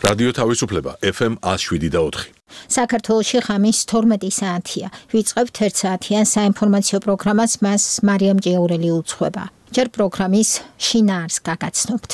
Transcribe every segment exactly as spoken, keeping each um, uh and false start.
რადიო თავისუფლება ეფ ემ one oh seven და four. საქართველოში ღამის თორმეტი საათია. ვიწყებთ ერთ საათიან საინფორმაციო პროგრამას, მას მარიამ ჭიაურელი უძღვება. ჯერ პროგრამის შინაარს გაგაცნობთ.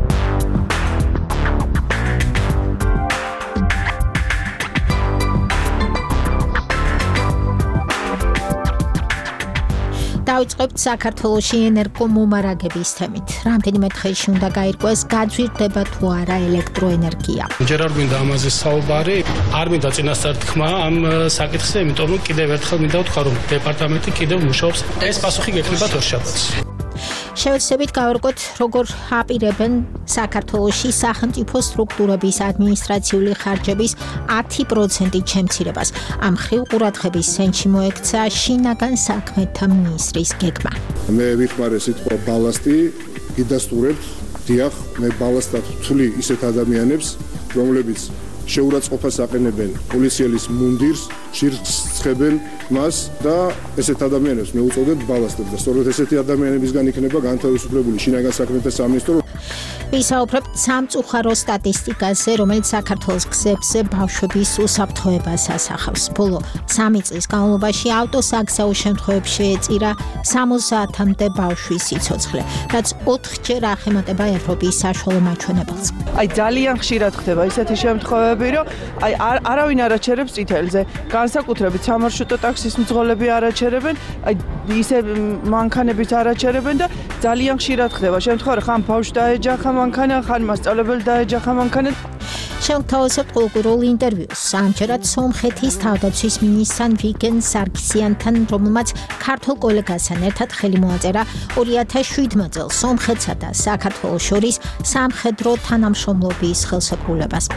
დავიწყებთ საქართველოში ენერგომომარაგების თემით. რამდენიმე დღეში უნდა გაირკვეს, გაძვირდება თუ არა ელექტროენერგია. ჯერ არ მინდა ამაზე საუბარი, არ მინდა წინასწარ თქვა ამ საკითხზე, იმიტომ რომ კიდევ ერთხელ მინდა ვთქვა, რომ დეპარტამენტი კიდევ მუშაობს. ეს პასუხი გექნება თორშაბათს. შევეცდებით გავერკვოთ, როგორ აპირებენ საქართველოში სახელმწიფო სტრუქტურების ადმინისტრაციული ხარჯების ten პროცენტით შემცირებას. ამ ხრივ ყურადღების ცენტრში მოექცა შინაგან საქმეთა მინისტრის გეგმა. მე ვიხმარე სიტყვა ბალასტი, გიდასტურებთ, დიახ, მე ბალასტად ვთვლი ისეთ ადამიანებს, რომლებიც შეურაცხყოფას აყენებენ პოლიციელის მუნდირს, ჭირს ცხებენ მას და ესეთ ადამიანებს მე უწოდებ ბალასტებს და სწორედ ესეთი ადამიანებისგან იქნება განთავისუფლებული შინაგან საქმეთა სამინისტრო. ვისაუბრებთ სამწუხარო სტატისტიკაზე, რომელიც საქართველოს გზებზე ბავშვების უსაფრთხოებას ასახავს. ბოლო სამი წლის განმავლობაში ავტოსაგზაო შემთხვევებში ეწირა სამოცამდე ბავშვის სიცოცხლე, რაც ოთხჯერ აღემატება ევროპის საშუალო მაჩვენებელს. აი ძალიან ხშირად ხდება ისეთი შემთხვევები, რომ აი არავინ არ აჩერებს წითელზე. განსაკუთრებით სამარშრუტო ტაქსის მძღოლები არ აჩერებენ, აი ისე მანქანებით არ აჩერებენ და ძალიან ხშირად ხდება შემთხვევა, ხან ბავშვი დაეჯახა მანქანა, ხან მასწავლებელი დაეჯახა მანქანა. შევთავაზებთ ყოველკვირეულ ინტერვიუს. ამჯერად სომხეთის თავდაცვის მინისტრთან ვიგენ სარგსიანთან, რომელმაც ქართულ კოლეგასთან ერთად ხელი მოაწერა two thousand seven წელს სომხეთსა და საქართველოს შორის სამხედრო თანამშრომლობის ხელშეკრულებას.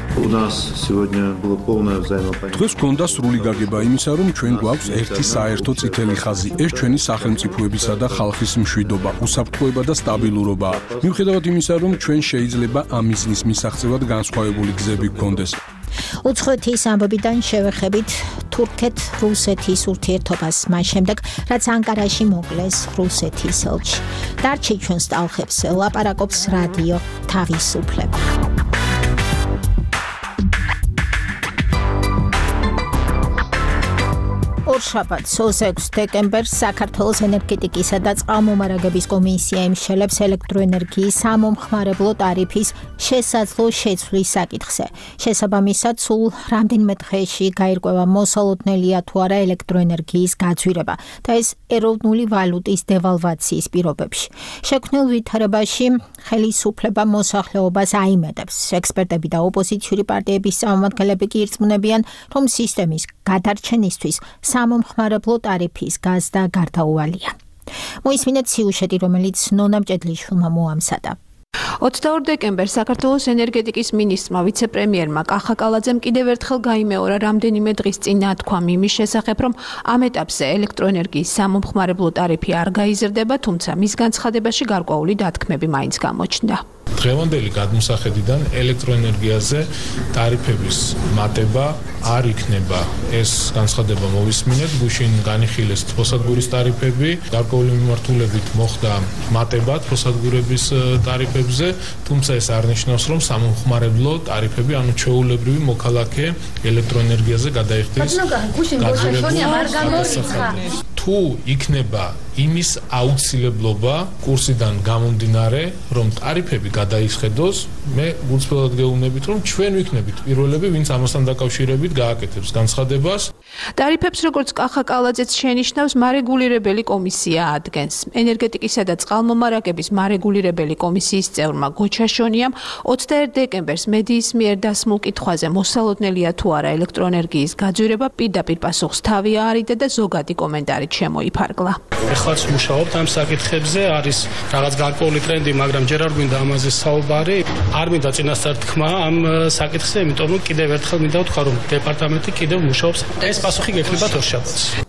დღეს გვქონდა სრული გაგება იმისა, რომ ჩვენ გვაქვს ერთი საერთო წითელი ხაზი. ეს ჩვენი სახელმწიფოებისა და ხალხის მშვიდობა, უსაფრთხოება და სტაბილურობა. მიუხედავად იმისა, რომ ჩვენ შეიძლება ამ მიზნის მისაღწევად განსხვავებული გზები გქონდეს. უცხოეთის ამბებიდან შევეხებით თურქეთ-რუსეთის ურთიერთობას მას შემდეგ, რაც ანკარაში მოკლეს რუსეთის ელჩი. დარჩი ჩვენს ტალღებს ლაპარაკობს რადიო თავისუფლება. ორშაბათს twenty-six დეკემბერს საქართველოს ენერგეტიკისა და წყალმომარაგების კომისია იმშელებს ელექტროენერგიის სამომხმარებლო ტარიფის შესაძლო შეცვლის საკითხზე. შესაბამისად, სულ რამდენიმე დღეში გაირკვევა მოსალოდნელია თუ არა ელექტროენერგიის გაძვირება და ეს ეროვნული ვალუტის დევალვაციის პირობებში. შექმნილ ვითარებაში ხელისუფლება მოსახლეობას აიმედებს. ექსპერტები და ოპოზიციური პარტიების წარმომადგენლები კი ირწმუნებიან, რომ სისტემის გადარჩენისთვის სამომხმარებლო ტარიფის გაზდა გარდაუვალია. მოისმინეთ სიუჟეტი, რომელიც ნონა მჭედლიშვილმა მოამზადა. twenty-two დეკემბერს საქართველოს ენერგეტიკის მინისტრმა ვიცე-პრემიერმა კახა კალაძემ კიდევ ერთხელ გაიმეორა რამდენიმე დღის წინ ნათქვამ იმის შესახებ, რომ ამ ეტაპზე ელექტროენერგიის სამომხმარებლო ტარიფი არ გაიზრდება, თუმცა მის განცხადებაში გარკვეული დათქმები მაინც გამოჩნდა. დღევანდელი გადმოსახედიდან ელექტროენერგიაზე ტარიფების მატება არ იქნება. ეს განცხადება მოვისმინეთ, გუშინ განიხილეს თბოსადგურის ტარიფები, გარკვეული მიმართულებით მოხდა მატება თბოსადგურების ტარიფებზე, თუმცა ეს არ ნიშნავს, რომ სამომხმარებლო ტარიფები, ანუ ჩვეულებრივი მოქალაქე ელექტროენერგიაზე გადაიხდის გაძვირება. თუ იქნება იმის აუცილებლობა კურსიდან გამომდინარე, რომ ტარიფები გადაისხედოს, მე გულწრფელად გეუბნებით, რომ ჩვენ ვიქნებით პირველები, ვინც ამასთან დაკავშირებით გააკეთებს განცხადებას. ტარიფებს, როგორც კახა კალაძეც შენიშნავს, მარეგულირებელი კომისია ადგენს. ენერგეტიკისა და წყალმომარაგების მარეგულირებელი კომისიის წევრმა გოჩაშონიამ twenty-one დეკემბერს მედიის მიერ დასმულ კითხვაზე მოსალოდნელია თუ არა ელექტროენერგიის გაძვირება, პირდაპირ პასუხს თავი აარიდა და ზოგადი კომენტარით შემოიფარგლა. ეხლაც მუშაობთ ამ საკითხებზე, არის რაღაც გარკვეული ტრენდი, მაგრამ ჯერ არ მინდა ამაზე საუბარი, არ მინდა წინასწარ თქვა ამ საკითხზე, იმიტომ რომ კიდევ ერთხელ მინდა ვთქვა, რომ დეპარტამენტი კიდევ მუშაობს. ეს პასუხი გექნება თორშაბათს.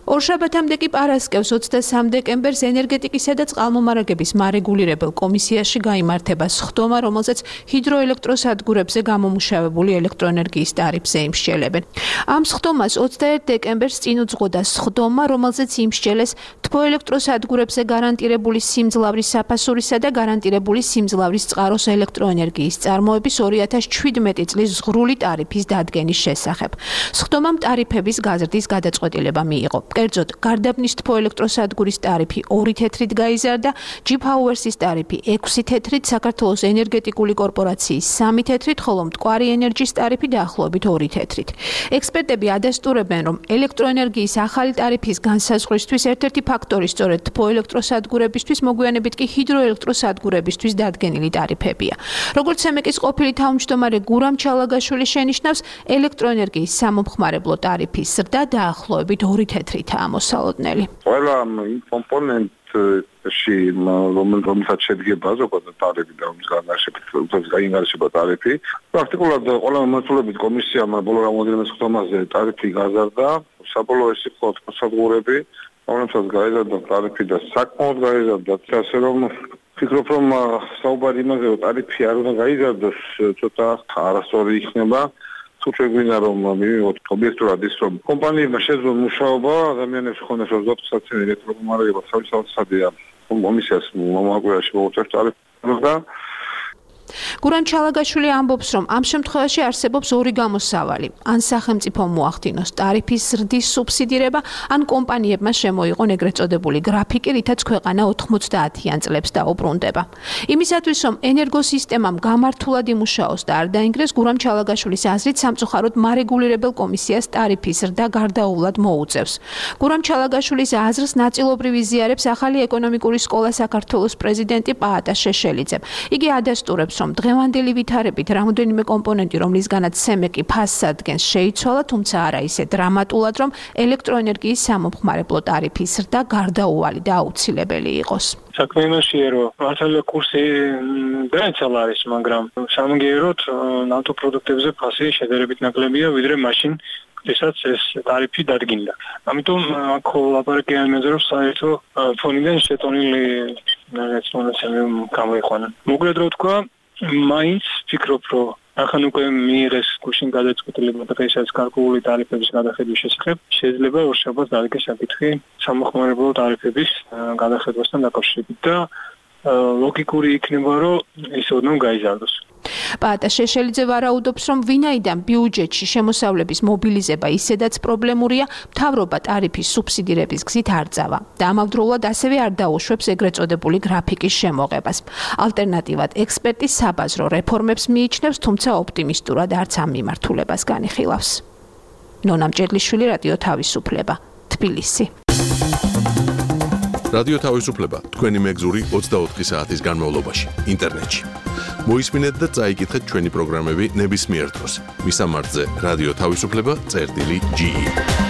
ორშაბათამდე კი პარასკევს ოცდასამ დეკემბერს ენერგეტიკისა და წყალმომარაგების მარეგულირებელ კომისიაში გაიმართება სხდომა, რომელზეც ჰიდროელექტროსადგურებზე გამომუშავებული ელექტროენერგიის ტარიფზე იმსჯელებენ. Ამ სხდომას ოცდაერთ დეკემბერს წინ უძღოდა სხდომა, რომელზეც იმსჯელეს თბოელექტროსადგურებზე გარანტირებული სიმძლავრის საფასურისა და გარანტირებული სიმძლავრის წყაროს ელექტროენერგიის წარმოების ორი ათას შვიდმეტი წლის ზღვრული ტარიფის დადგენის შესახებ. სხდომამ ტარიფების გაზრდის გადაწყვეტილება მიიღო. კერძოდ, გარდაბნის თბოელექტროსადგურის ტარიფი ორი თეთრით გაიზარდა, G-Power-ის ტარიფი ექვსი თეთრით, საქართველოს ენერგეტიკული კორპორაციის სამი თეთრით, ხოლო მტკვარი ენერჯის ტარიფი დაახლოებით ორი თეთრით. ექსპერტები ადასტურებენ, რომ ელექტროენერგიის ახალი ტარიფის განსაზღვრისთვის ერთ-ერთი ფაქტორი სწორედ თბოელექტროსადგურებისთვის, მოგვიანებით კი ჰიდროელექტროსადგურებისთვის დადგენილი ტარიფებია. როგორც სემეკის ყოფილი თავმჯდომარე გურამ ჩალაგაშვილი შენიშნავს, ელექტროენერგიის სამომხმარებლო ტარიფის ზრდა დაახლოებით ორი თეთრითაა მოსალოდნელი. ყველა იმ კომპონენტში, რომელსაც შედგება ზოგადად ტარიფი და რომლის განაშება ტარიფი, პრაქტიკულად ყველა მიმართულებით კომისიამ ბოლო რამოდენიმე სხდომაზე ტარიფი გაზარდა, საბოლოო ეს იყო სადგურები, რომლებსაც გაიზარდა ტარიფი და საკმაოდ გაიზარდა, ასე რომ ფიქრობ, რომ საუბარი იმაზე, რომ ტარიფი არ უნდა გაიზარდოს, ცოტა არასწორი იქნება. თუ შეგვინდა რომ მივიღოთ ობიექტურად ის რომ კომპანიებმა შეძლონ მუშაობა, ადამიანებს ხონდეს ოცდაოთხ საათიანი ელექტრომომარაგება თავისთავადია კომისიას მომაკვირვებაში მოუწევს ტარიფი და გურამ ჩალაგაშვილი ამბობს, რომ ამ შემთხვევაში არსებობს ორი გამოსავალი. ან სახელმწიფო მოახდინოს ტარიფის ზრდის სუბსიდირება, ან კომპანიებმა შემოიღონ ეგრეთ წოდებული გრაფიკი, რითაც ქვეყანა ოთხმოცდაათიან წლებს დაუბრუნდება. იმისათვის, რომ ენერგოსისტემამ გამართულად იმუშაოს და არ დაინგრეს, გურამ ჩალაგაშვილის აზრით სამწუხაროდ მარეგულირებელ კომისიას ტარიფის ზრდა გარდაუვლად მოუწევს. გურამ ჩალაგაშვილის აზრს ნაწილობრივ იზიარებს ახალი ეკონომიკური სკოლა საქართველოს პრეზიდენტი პაატა შეშელიძე. იგი ადასტურებს, რომ დღევანდელი ვითარებით რამოდენიმე კომპონენტი, რომლისგანაც სემეკი ფასს ადგენს, შეიცვალა, თუმცა არა ისე დრამატულად, რომ ელექტროენერგიის სამომხმარებლო ტარიფის ზრდა გარდაუვალი და აუცილებელი იყოს. საქმე იმაშია, რომ მართალია კურსი დაეცალა არის, მაგრამ სამაგიეროდ ნავთობპროდუქტებზე ფასი შედარებით ნაკლებია, ვიდრე მაშინ როდესაც ეს ტარიფი დადგინდა. ამიტომ აქ ლაპარაკი არ იმაზე, რომ საერთო ფონიდან შეტანილი რაღაც მონაცემები გამოიყვანა. მოკლედ რა ვთქვა, მაინც ფიქრობ, რომ ახან უკვე მიიღეს გუშინ გადაწყვეტილება დღესაც გარკვეული ტარიფების გადახედვის შესახებ, შეიძლება ორშაბათს დადგეს საკითხი სამომხმარებლო ტარიფების გადახედვასთან დაკავშირებით და ლოგიკური იქნება, რომ ის ოდნავ გაიზარდოს. პაატა შეშელიძე ვარაუდობს, რომ ვინაიდან ბიუჯეტში შემოსავლების მობილიზება ისედაც პრობლემურია, მთავრობა ტარიფის სუბსიდირების გზით არ წავა და ამავდროულად ასევე არ დაუშვებს ეგრეთ წოდებული გრაფიკის შემოღებას. ალტერნატივად, ექსპერტი საბაზრო რეფორმებს მიიჩნევს, თუმცა ოპტიმისტურად არც ამ მიმართულებას განიხილავს. ნონა მჭედლიშვილი, რადიო თავისუფლება, თბილისი. რადიო თავისუფლება თქვენი მეგზური ოცდაოთხი საათის განმავლობაში ინტერნეტში. მოისმინეთ და წაიკითხეთ ჩვენი პროგრამები ნებისმიერ დროს. მისამართზე რადიო თავისუფლება წერტილი ჯი ი.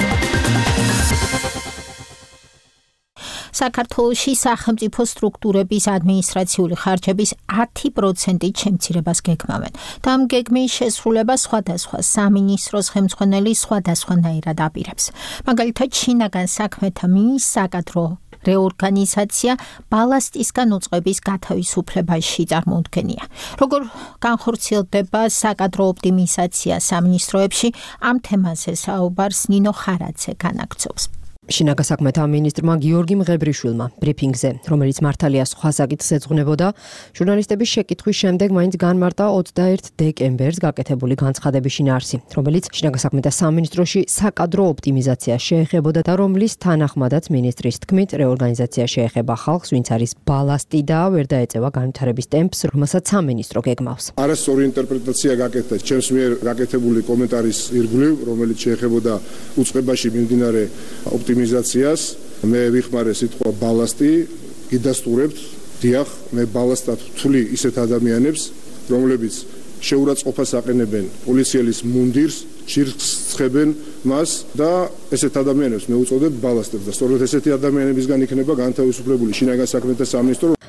საქართველოში სახელმწიფო სტრუქტურების ადმინისტრაციული ხარჯების ათი პროცენტით შემცირებას გეგმავენ. და ამ გეგმის შესრულება სხვადასხვა სამინისტროს ხელმძღვანელი სხვადასხვანაირად აპირებს. მაგალითად, შინაგან საქმეთა მინისტრია რეორგანიზაცია ბალასტისგან უწყების გათავისუფლებაში წარმოუდგენია. როგორ განხორციელდება საკადრო ოპტიმიზაცია სამინისტროებში, ამ თემაზე საუბარს ნინო ხარაძე განაგრძობს. შინაგან საქმეთა მინისტრმა გიორგი მღებრიშვილმა ბრიფინგზე, რომელიც მართალია სხვა საკითხს ეძღვნებოდა, ჟურნალისტების შეკითხვის შემდეგ მაინც განმარტა ოცდაერთ დეკემბერს გაკეთებული განცხადების შინაარსი, რომელიც შინაგან საქმეთა სამინისტროში საკადრო ოპტიმიზაციას შეეხებოდა და რომლის თანახმადაც მინისტრის თქმით რეორგანიზაცია შეეხება ხალხს, ვინც არის ბალასტი და ვერ დაეწევა განვითარების ტემპს, რომელსაც სამინისტრო გეგმავს. არასწორი ინტერპრეტაცია გაკეთა ჩემს მიერ გაკეთებული კომენტარის ირგვლივ, რომელიც შეეხებოდა უწყებაში მიმდინარე ოპტიმიზაციას. მე ვიხმარე სიტყვა ბალასტი, გიდასტურებთ, დიახ, მე ბალასტად ვთვლი ისეთ ადამიანებს, რომლებიც შეურაცხყოფას აყენებენ პოლიციელის მუნდირს, ჭირს ცხებენ მას და ესეთ ადამიანებს მე უწოდებ ბალასტებს და სწორედ ესეთი ადამიანებისგან იქნება განთავისუფლებული შინაგან საქმეთა სამინისტრო.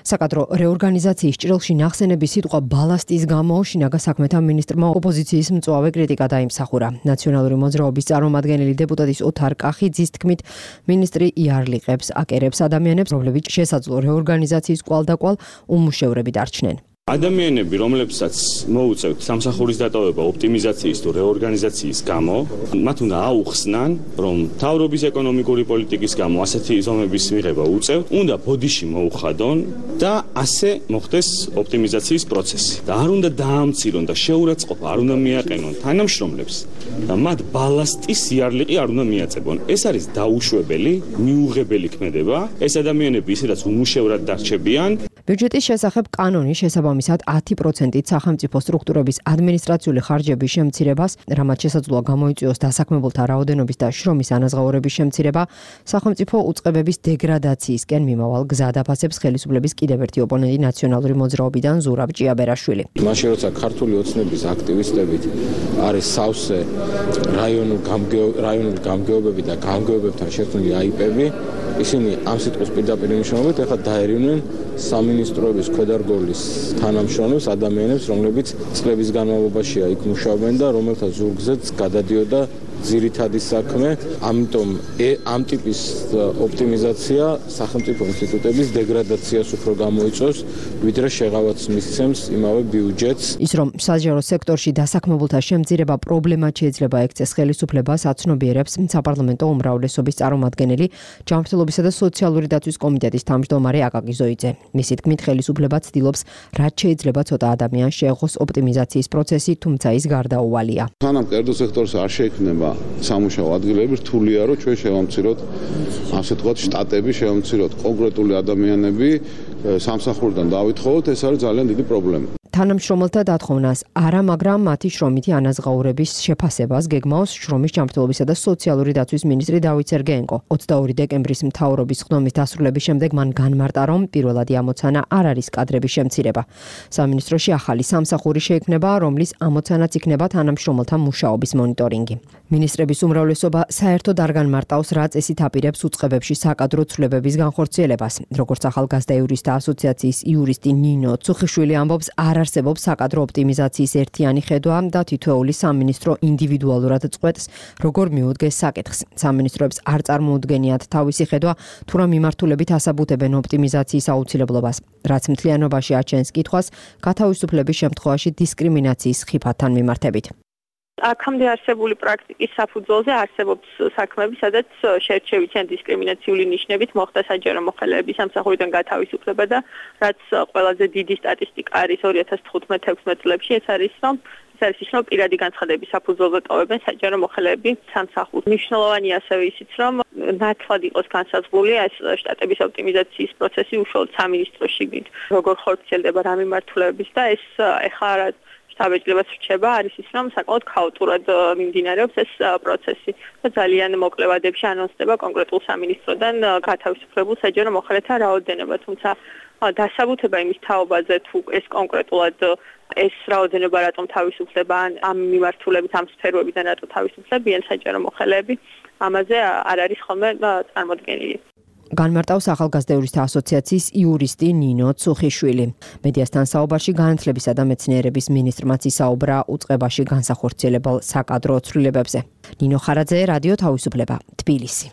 საკადრო რეორგანიზაციის ჭრილში ნახსენების სიტყვა ბალასტის გამო შინაგან საქმეთა მინისტრმა ოპოზიციის მწვავე კრიტიკა დაიმსახურა. ნაციონალური მოძრაობის წარმომადგენელი დეპუტატის ოთარ კახიძის თქმით, მინისტრი იარლიყებს, აკერებს ადამიანებს, რომლებიც შესაძლო რეორგანიზაციის კვალდაკვალ უმუშევრები დარჩნენ. ადამიანები, რომლებსაც მოუწევთ სამსახურის დატოვება ოპტიმიზაციის თუ რეორგანიზაციის გამო, მათ უნდა აუხსნან, რომ მთავრობის ეკონომიკური პოლიტიკის გამო ასეთი ზომების მიღება უწევთ, უნდა ბოდიში მოუხადონ და ასე მოხდეს ოპტიმიზაციის პროცესი. და არ უნდა დაამცირონ და შეურაცხყოფა არ უნდა მიაყენონ თანამშრომლებს და მათ ბალასტის იარლიყი არ უნდა მიაწებონ. ეს არის დაუშვებელი, მიუღებელი ქმედება. ეს ადამიანები ისედაც უმუშევრად დარჩებიან. ბიუჯეტის შესახებ კანონის შესაბამისად ათი პროცენტით სახელმწიფო სტრუქტურების ადმინისტრაციული ხარჯების შემცირებას, რამაც შესაძლოა გამოიწვიოს დასაქმებულთა რაოდენობის და შრომის ანაზღაურების შემცირება, სახელმწიფო უწყებების დეგრადაციისკენ მიმავალ გზად აფასებს ხელისუფლების კიდევ ერთი ოპონენტი ნაციონალური მოძრაობიდან ზურაბ ჭიაბერაშვილი. მაშინ როცა ქართული ოცნების აქტივისტებით არის სავსე რაიონულ რაიონული გამგეობები და გამგეობებთან შექმნილი აიპები, ისინი ამ სიტყვის პირდაპირ მნიშვნელობით ეხლა დაერინნენ სამინისტროების ქვედარგოლის თანამშრომლებს, ადამიანებს, რომლებიც წლების განმავლობაშია იქ მუშაობენ და რომელთა ზურგზეც გადადიოდა ძირითადი საქმე, ამიტომ ამ ტიპის ოპტიმიზაცია სახელმწიფო ინსტიტუტების დეგრადაციას უფრო გამოიწვევს, ვიდრე შეღავაც მისცემს იმავე ბიუჯეტს. ის რომ საჯარო სექტორში დასაქმებულთა შემცირება პრობლემად შეიძლება ექცეს ხელისუფლებას, აცნობიერებს საპარლამენტო უმრავლესობის წარმომადგენელი, ჯანმრთელობისა და სოციალური დაცვის კომიტეტის თავმჯდომარე აკაკი ზოიძე. მისი თქმით, ხელისუფლება ცდილობს, რაც შეიძლება ცოტა ადამიანს შეეღოს ოპტიმიზაციის პროცესი, თუმცა ის გარდაუვალია. სანამ კერძო სექტორს არ შეექმნება სამუშაო ადგილები, რთულია რომ ჩვენ შევამციროთ ასე ვთქვათ შტატები, შევამციროთ კონკრეტული ადამიანები სამსახურიდან დავითხოვოთ, ეს არის ძალიან დიდი პრობლემა. თანამშრომელთა დათხოვნას არა, მაგრამ მათი შრომითი ანაზღაურების შეფასებას გეგმავს შრომის ჯანმრთელობისა და სოციალური დაცვის მინისტრი დავით სერგეენკო. ოცდაორი დეკემბრის მთავრობის ხდომის დასრულების შემდეგ მან განმარტა, რომ პირველადი ამოცანა არ არის კადრების შემცირება. სამინისტროში ახალი სამსახური შეიქმნება, რომლის ამოცანაც იქნება თანამშრომელთა მუშაობის მონიტორინგი. მინისტრების უმრავლესობა საერთოდ არ განმარტავს, რა წესით აპირებს უწყებებში საკადრო ცვლილებების განხორციელებას. როგორც ახალგაზრდა იურისტთა ასოციაციის იურისტი ნინო ცუხიშვილი ამბობს, არ არსებობს საკადრო ოპტიმიზაციის ერთიანი ხედვა და თითოეული სამინისტრო ინდივიდუალურად წყვეტს, როგორ მიუდგეს საკითხს. სამინისტროებს არ წარმოუდგენიათ თავისი ხედვა, თუ რა მიმართულებით ასაბუთებენ ოპტიმიზაციის აუცილებლობას, რაც მთლიანობაში აჩენს კითხვას გათავისუფლების შემთხვევაში დისკრიმინაციის ხიფათთან მიმართებით. აქამდე არსებული პრაქტიკის საფუძველზე არსებობს საქმეები, სადაც შერჩევით ან დისკრიმინაციული ნიშნებით მოხდა საჯარო მოხელეების სამსახურიდან გათავისუფლება და რაც ყველაზე დიდი სტატისტიკა არის ორი ათას თხუთმეტ ათექვსმეტ წლებში, ეს არის რომ ეს არის ის რომ პირადი განცხადების საფუძველზე ტოვებენ საჯარო მოხელეები სამსახურს. მნიშვნელოვანია ასევე ისიც რომ ნათლად იყოს განსაზღვრული ეს შტატების ოპტიმიზაციის პროცესი უშუალოდ სამინისტროს შიგნით, როგორ ხორციელდება რა მიმართულებით და ეს ეხლა შტაბ-ეჭვებას რჩება, არის ის რომ საკმაოდ ქაოტურად მიმდინარეობს ეს პროცესი და ძალიან მოკლე ვადებში ანონსდება კონკრეტულ სამინისტროდან გათავისუფლებულ საჯარო მოხელეთა რაოდენობა, თუმცა დასაბუთება იმის თაობაზე თუ ეს კონკრეტულად ეს რაოდენობა რატომ თავისუფლება ან ამ მიმართულებით ამ სფეროებიდან რატომ თავისუფლებიან საჯარო მოხელეები, ამაზე არ არის ხოლმე წარმოდგენილი. განმარტავს ახალგაზრდა იურისტთა ასოციაციის იურისტი ნინო ცუხიშვილი. მედიასთან საუბარში განათლებისა და მეცნიერების მინისტრმაც ისაუბრა უწყებაში განსახორციელებელ საკადრო ცვლილებებზე. ნინო ხარაძე, რადიო თავისუფლება, თბილისი.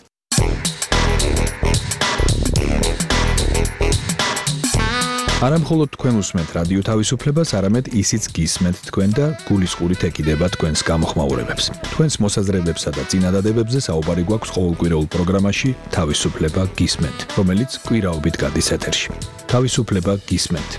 არა მხოლოდ თქვენ უსმენთ რადიო თავისუფლებას, არამედ ისიც გისმენთ თქვენ და გულისყურით ეკიდება თქვენს გამოხმაურებებს. თქვენს მოსაზრებებსა და წინადადებებზე საუბარი გვაქვს ყოველკვირეულ პროგრამაში თავისუფლება გისმენთ, რომელიც კვირაობით გადის ეთერში. თავისუფლება გისმენთ.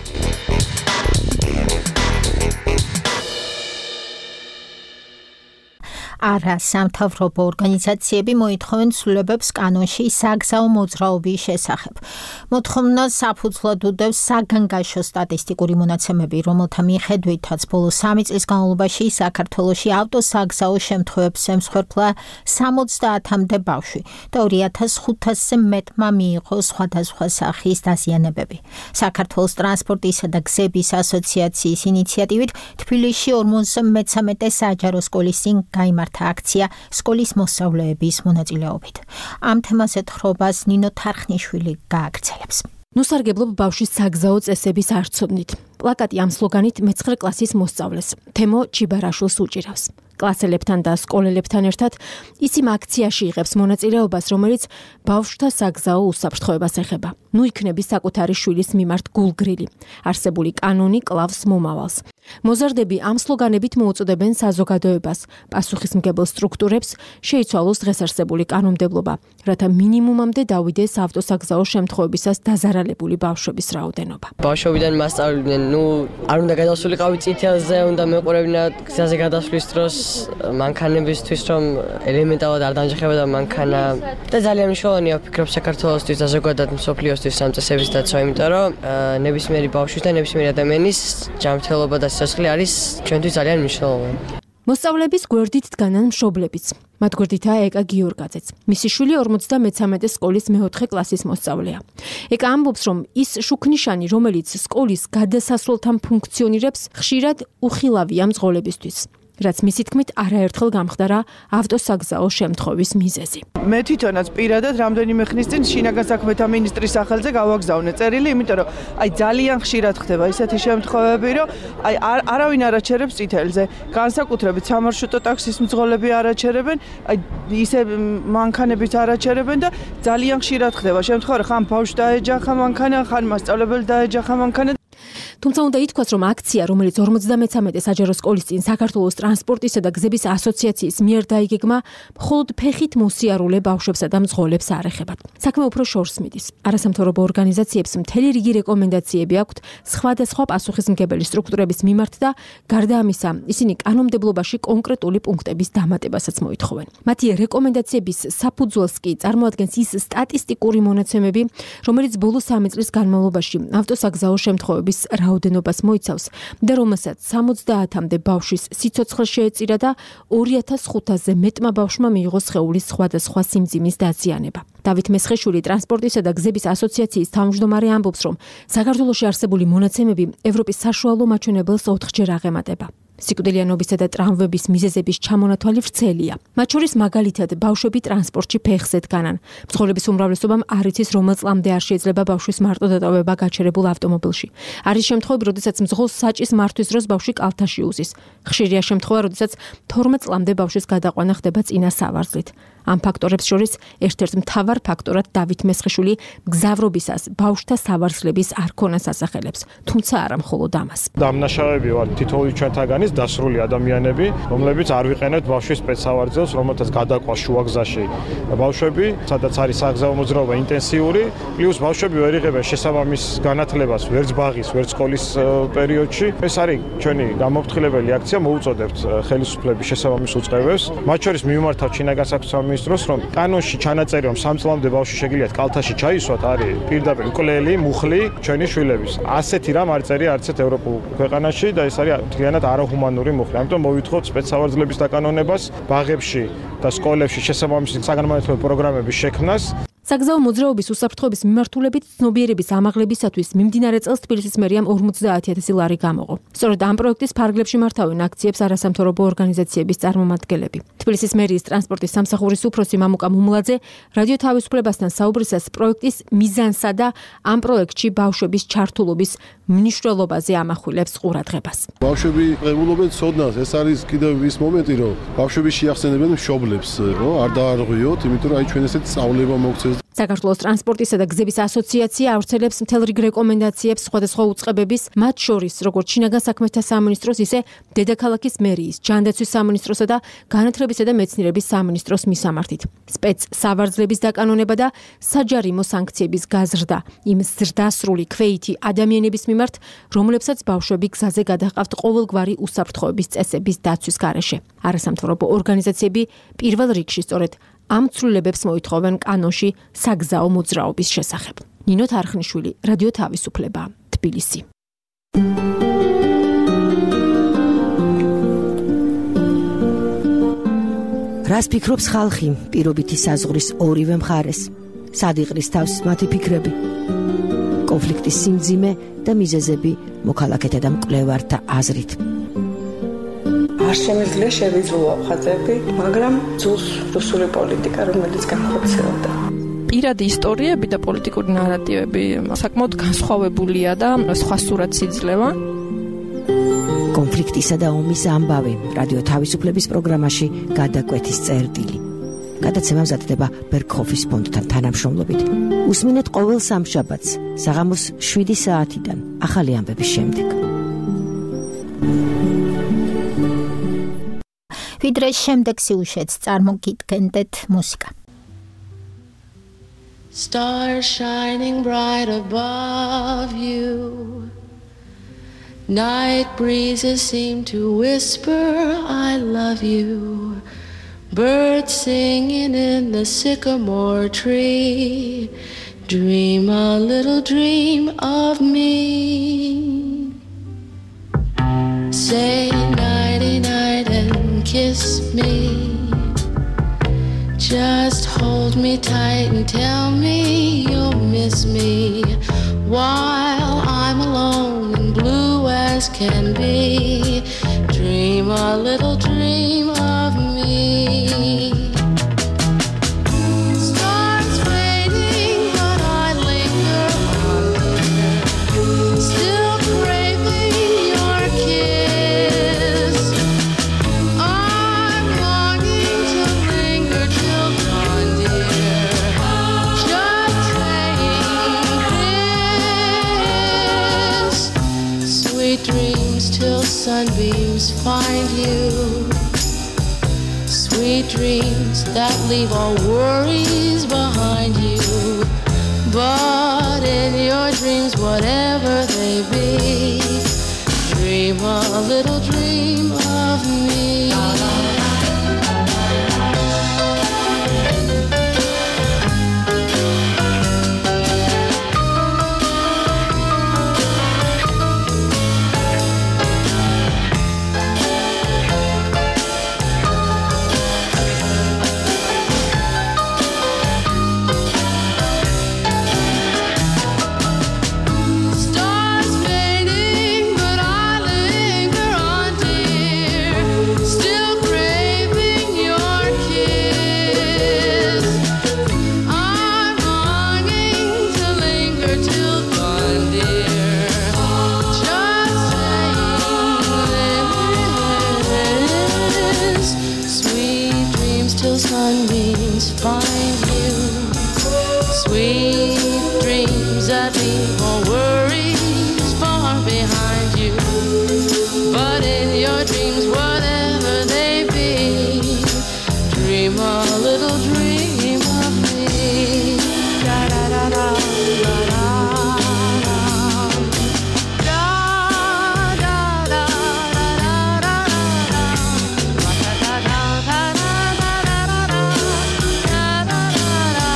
არა სამთავრობო ორგანიზაციები მოითხოვენ ცვლილებებს კანონში საგზაო მოძრაობის შესახებ. მოთხოვნას საფუძვლად უდევს საგანგაშო სტატისტიკური მონაცემები, რომელთა მიხედვითაც ბოლო სამი წლის განმავლობაში საქართველოში ავტოსაგზაო შემთხვევებს ემსხვერპლა სამოცდაათამდე ბავშვი და ორი ათას ხუთასზე მეტმა მიიღო სხვადასხვა სახის დაზიანებები. საქართველოს ტრანსპორტისა და გზების ასოციაციის ინიციატივით თბილისში ორმოცდე მესამე საჯარო სკოლის წინ გაიმართა აქცია სკოლის მოსწავლეების მონაწილეობით. ამ თემაზე თხრობას ნინო თარხნიშვილი გააგრძელებს. ნუ სარგებლობ ბავშვის საგზაო წესების არცოდნით. პლაკატი ამ სლოგანით მეცხრე კლასის მოსწავლეს თემო ჩიბარაშვილს უჭირავს. კლასელებთან და სკოლელებთან ერთად ის იმ აქციაში იღებს მონაწილეობას, რომელიც ბავშვთა საგზაო უსაფრთხოებას ეხება. ნუ იქნები საკუთარი შვილის მიმართ გულგრილი. არსებული კანონი კლავს მომავალს. მოზარდები ამ სლოგანებით მოუწოდებენ საზოგადოებას, პასუხისმგებელ სტრუქტურებს შეიცვალოს დღესარსებული კანონმდებლობა, რათა მინიმუმამდე დავიდეს ავტოსაგზაო შემთხვევებისას დაზარალებული ბავშვების რაოდენობა. ბავშვობიდან მასწავლებდნენ, ნუ არ უნდა გადასულიყავი წითელზე, უნდა მეყურებინა გზაზე გადასვლის დროს მანქანებისთვის, რომ ელემენტარულად არ დამჯერებოდა მანქანა და ძალიან მნიშვნელოვანია ვფიქრობ საქართველოსთვის და ზოგადად მსოფლიოსთვის ამ წესების დაცვა, იმიტომ რომ ნებისმიერი ბავშვის და ნებისმიერი ადამიანის ჯანმრთელობა და სიცოცხლე არის ჩვენთვის ძალიან მნიშვნელოვანი. მოსწავლეების გვერდით დგანან მშობლებიც. მათ გვერდითაა ეკა გიორგაძეც. მისი შვილი ორმოცდამეცამეტე სკოლის მეოთხე კლასის მოსწავლეა. ეკა ამბობს, რომ ის შუქნიშანი, რომელიც სკოლის გადასასვლელთან ფუნქციონირებს, ხშირად უხილავია მძღოლებისთვის. რაც მისი თქმით არაერთხელ გამხდარა ავტოსაგზაო შემთხვევის მიზეზი. მე თვითონაც პირადად რამდენიმე ხნის წინ შინაგან საქმეთა მინისტრის სახელზე გავაგზავნე წერილი, იმიტომ რომ აი ძალიან ხშირად ხდება ისეთი შემთხვევები, რომ აი არავინ არ აჩერებს წითელზე, განსაკუთრებით სამარშრუტო ტაქსის მძღოლები არ აჩერებენ, აი ისე მანქანებით არ აჩერებენ და ძალიან ხშირად ხდება შემთხვევა, რომ ხან ბავშვს დაეჯახა მანქანა, ხან მასწავლებელს დაეჯახა მანქანა. თუმცა უნდა ითქვას, რომ აქცია, რომელიც ორმოცდამეცამეტე საჯარო სკოლის წინ საქართველოს ტრანსპორტისა და გზების ასოციაციის მიერ დაიგეგმა, მხოლოდ ფეხით მოსიარულე ბავშვებსა და მძღოლებს არ ეხებათ. საქმე უფრო შორს მიდის. არასამთავრობო ორგანიზაციებს მთელი რიგი რეკომენდაციები აქვთ სხვადასხვა პასუხისმგებელი სტრუქტურების მიმართ და გარდა ამისა, ისინი კანონმდებლობაში კონკრეტული პუნქტების დამატებასაც მოითხოვენ. მათი რეკომენდაციების საფუძველს კი წარმოადგენს ის სტატისტიკური მონაცემები, რომელიც ბოლო სამი წლის განმავლობაში ავტოსაგზაო შემთხვევების რაოდენობას მოიცავს და რომელსაც სამოცდაათამდე ბავშვის სიცოცხლე შეეწირა და ორი ათას ხუთასზე მეტმა ბავშვმა მიიღო სხეულის სხვადასხვა სიმძიმის დაზიანება. დავით მესხეშვილი ტრანსპორტისა და გზების ასოციაციის თავმჯდომარე ამბობს, რომ საქართველოში არსებული მონაცემები ევროპის საშუალო მაჩვენებელს ოთხჯერ აღემატება. სიკვდილიანობისა და ტრავმების მიზეზების ჩამონათვალი ვრცელია. მათ შორის მაგალითად ბავშვები ტრანსპორტში ფეხზე დგანან. მძღოლების უმრავლესობამ არ იცის, რომელ წლამდე არ შეიძლება ბავშვის მარტო დატოვება გაჩერებულ ავტომობილში. არის შემთხვევები, როდესაც მძღოლს საჭის მართვის დროს ბავშვი კალთაში უზის. ხშირია შემთხვევა, როდესაც თორმეტ წლამდე ბავშვის გადაყვანა ხდება წინა სავარძლით. ამ ფაქტორებს შორის ერთ-ერთ მთავარ ფაქტორად დავით მესხეშვილი მგზავრობისას ბავშვთა სავარძლების არ ქონას ასახელებს, თუმცა არა მხოლოდ ამას. დამნაშავეები ვართ თითოეული ჩვენთაგანის დასრული ადამიანები, რომლებიც არ ვიყენებთ ბავშვის სპეცსავარძელს, რომელთაც გადაყვა შუაგზაში ბავშვები, სადაც არის საგზაო მოძრაობა ინტენსიური, პლუს ბავშვები ვერ იღებენ შესაბამის განათლებას ვერც ბაღის, ვერც სკოლის პერიოდში. ეს არის ჩვენი გამოფრთხილებელი აქცია, მოუწოდებთ ხელისუფლების შესაბამის უწყებებს, მათ შორის მიმართავთ შინაგან საქმეთა მინისტრს, რომ კანონში ჩანაწერი, რომ სამ წლამდე ბავშვი შეგიძლიათ კალთაში ჩაისვათ, არის პირდაპირ მკვლელი, მუხლი ჩვენი შვილების. ასეთი რამ არ წერია არც ერთ ევროპულ ქვეყანაში და ეს არის მთლიანად არაჰუმანური მუხლი. ამიტომ მოვითხოვთ სპეცსავარძლების დაკანონებას, ბაღებში და სკოლებში შესაბამისი საგანმანათლებლო პროგრამების შექმნას. საგზაო მოძრაობის უსაფრთხოების მიმართულებით ცნობიერების ამაღლებისათვის მიმდინარე წელს თბილისის მერიამ ორმოცდაათი ათასი ლარი გამოყო. სწორედ ამ პროექტის ფარგლებში მართავენ აქციებს არასამთავრობო ორგანიზაციების წარმომადგენლები. თბილისის მერიის ტრანსპორტის სამსახურის უფროსი მამუკა მუმლაძე რადიო თავისუფლებასთან საუბრისას პროექტის მიზანსა და ამ პროექტში ბავშვების ჩართულობის მნიშვნელობაზე ამახვილებს ყურადღებას. ბავშვები ღებულობენ ცოდნას, ეს არის კიდევ ის მომენტი, რომ ბავშვები შეახსენებენ მშობლებს, რომ არ დაარღვიოთ, იმიტომ რომ აი ჩვენ ესეთ სწავლება მოგცეს. საქართველოს ტრანსპორტისა და გზების ასოციაცია ავრცელებს მთელ რიგ რეკომენდაციებს სხვადასხვა უწყებების, მათ შორის როგორც შინაგან საქმეთა სამინისტროს, ისე დედაქალაქის მერიის, ჯანდაცვის სამინისტროსა და განათლებისა და მეცნიერების სამინისტროს მისამართით. სპეც სავარძლების დაკანონება და საჯარიმო სანქციების გაზრდა იმ ზრდასრული ქვეითი ადამიანების მიმართ, რომლებსაც ბავშვები გზაზე გადაჰყავთ ყოველგვარი უსაფრთხოების წესების დაცვის გარეშე. არასამთავრობო ორგანიზაციები პირველ რიგში სწორედ ამ ცვლილებებს მოითხოვენ კანონში საგზაო მოძრაობის შესახებ. ნინო თარხნიშვილი, რადიო თავისუფლება, თბილისი. რას ფიქრობს ხალხი პირობითი საზღვრის ორივე მხარეს? სად იყრის თავს მათი ფიქრები? კონფლიქტის სიმძიმე და მიზეზები მოქალაქეთა და მკვლევართა აზრით. არ შემიძლია შევიძულო ხაზები, მაგრამ ძულს რუსული პოლიტიკა, რომელიც განხორციელდა. პირადი ისტორიები და პოლიტიკური ნარატივები საკმაოდ განსხვავებულია და სხვა სურათს იძლევა. კონფლიქტისა და ომის ამბავი რადიო თავისუფლების პროგრამაში გადაკვეთის წერტილი. გადაცემა მზადდება ბერგჰოფის ფონდთან თანამშრომლობით. უსმინეთ ყოველ სამშაბათს საღამოს შვიდი საათიდან ახალი ამბების შემდეგ. ვიდრე შემდეგ სიუჟეტს წარმოგიდგენდეთ მუსიკა. Stars shining bright above you. Night breezes seem to whisper I love you. Birds singing in the sycamore tree. Dream a little dream of me. Say nighty night and kiss me. Just hold me tight and tell me you'll miss me while I'm alone and blue as can be. Dream a little dream of me. Stars fading, but I linger on here, still craving your kiss. I'm longing to linger till dawn, dear. Just saying this. Sweet dreams till sunbeams find you. Sweet dreams that leave all worries behind you. But in your dreams, whatever they be, dream a little dream of me. Stars fading, but I linger on, dear. Still craving your kiss. I'm longing to linger till dawn, dear. Just saying this. Sweet dreams till sunbeams find you. Sweet dreams that leave all worries far behind you. But in your dreams, whatever they be, dream a little dream of me. Da da da da da da da. Da da da da da da da. Da da da da da da da da. Da da da da.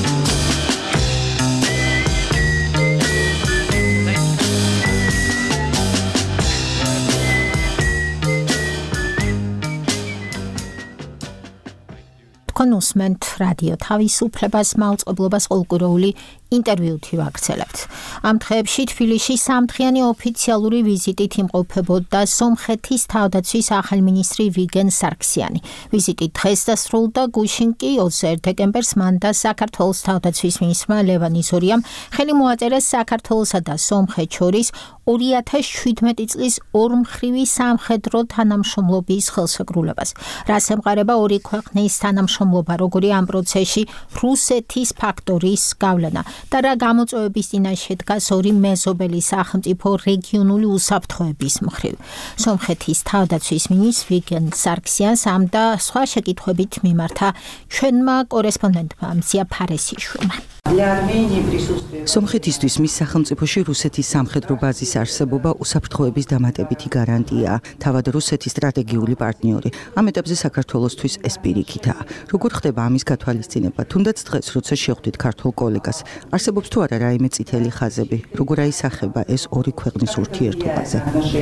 თქვენ უსმენთ რადიო თავისუფლებას მაუწყებლობას ყოლკუროული ინტერვიუთი ვაგრძელებთ. ამ დღეებში თბილისში სამდღიანი ოფიციალური ვიზიტით იმყოფებოდა სომხეთის თავდაცვის ახალ მინისტრი ვიგენ სარქსიანი. ვიზიტი დღეს დასრულდა, გუშინ კი ოცდაერთი დეკემბერს მან და საქართველოს თავდაცვის მინისტრმა ლევან იზორიამ ხელი მოაწერა საქართველოსა და სომხეთს შორის ორი ათას შვიდმეტი წლის ორმხრივი სამხედრო თანამშრომლობის ხელშეკრულებას. რაც ემყარება ორი ქვეყნის თანამშრომლობა, როგორი ამ პროცესში რუსეთის ფაქტორის გავლენა და რა გამოწვევების წინაშე დგას ორი მეზობელი სახელმწიფო რეგიონული უსაფრთხოების მხრივ. სომხეთის თავდაცვის მინისტრ ვიგენ სარქსიანს ამ და სხვა შეკითხვებით მიმართა ჩვენმა კორესპონდენტმა მზია ფარესიშვილმა. სომხეთისთვის მის სახელმწიფოში რუსეთის სამხედრო ბაზის არსებობა უსაფრთხოების დამატებითი გარანტია, თავად რუსეთის სტრატეგიული პარტნიორი. ამ ეტაპზე საქართველოსთვის ეს პირიქითაა. როგორ ხდება ამის გათვალისწინება? თუნდაც დღეს, როცა შეხვდით ქართულ კოლეგას, არსებობს თუ არა რაიმე წითელი ხაზები? როგორ აისახება ეს ორი ქვეყნის ურთიერთობაზე?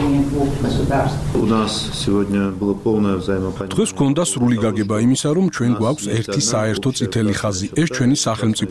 დღეს გვქონდა სრული გაგება იმისა, რომ ჩვენ გვაქვს ერთი საერთო წითელი ხაზი. ეს ჩვენი სახელმწიფოებისა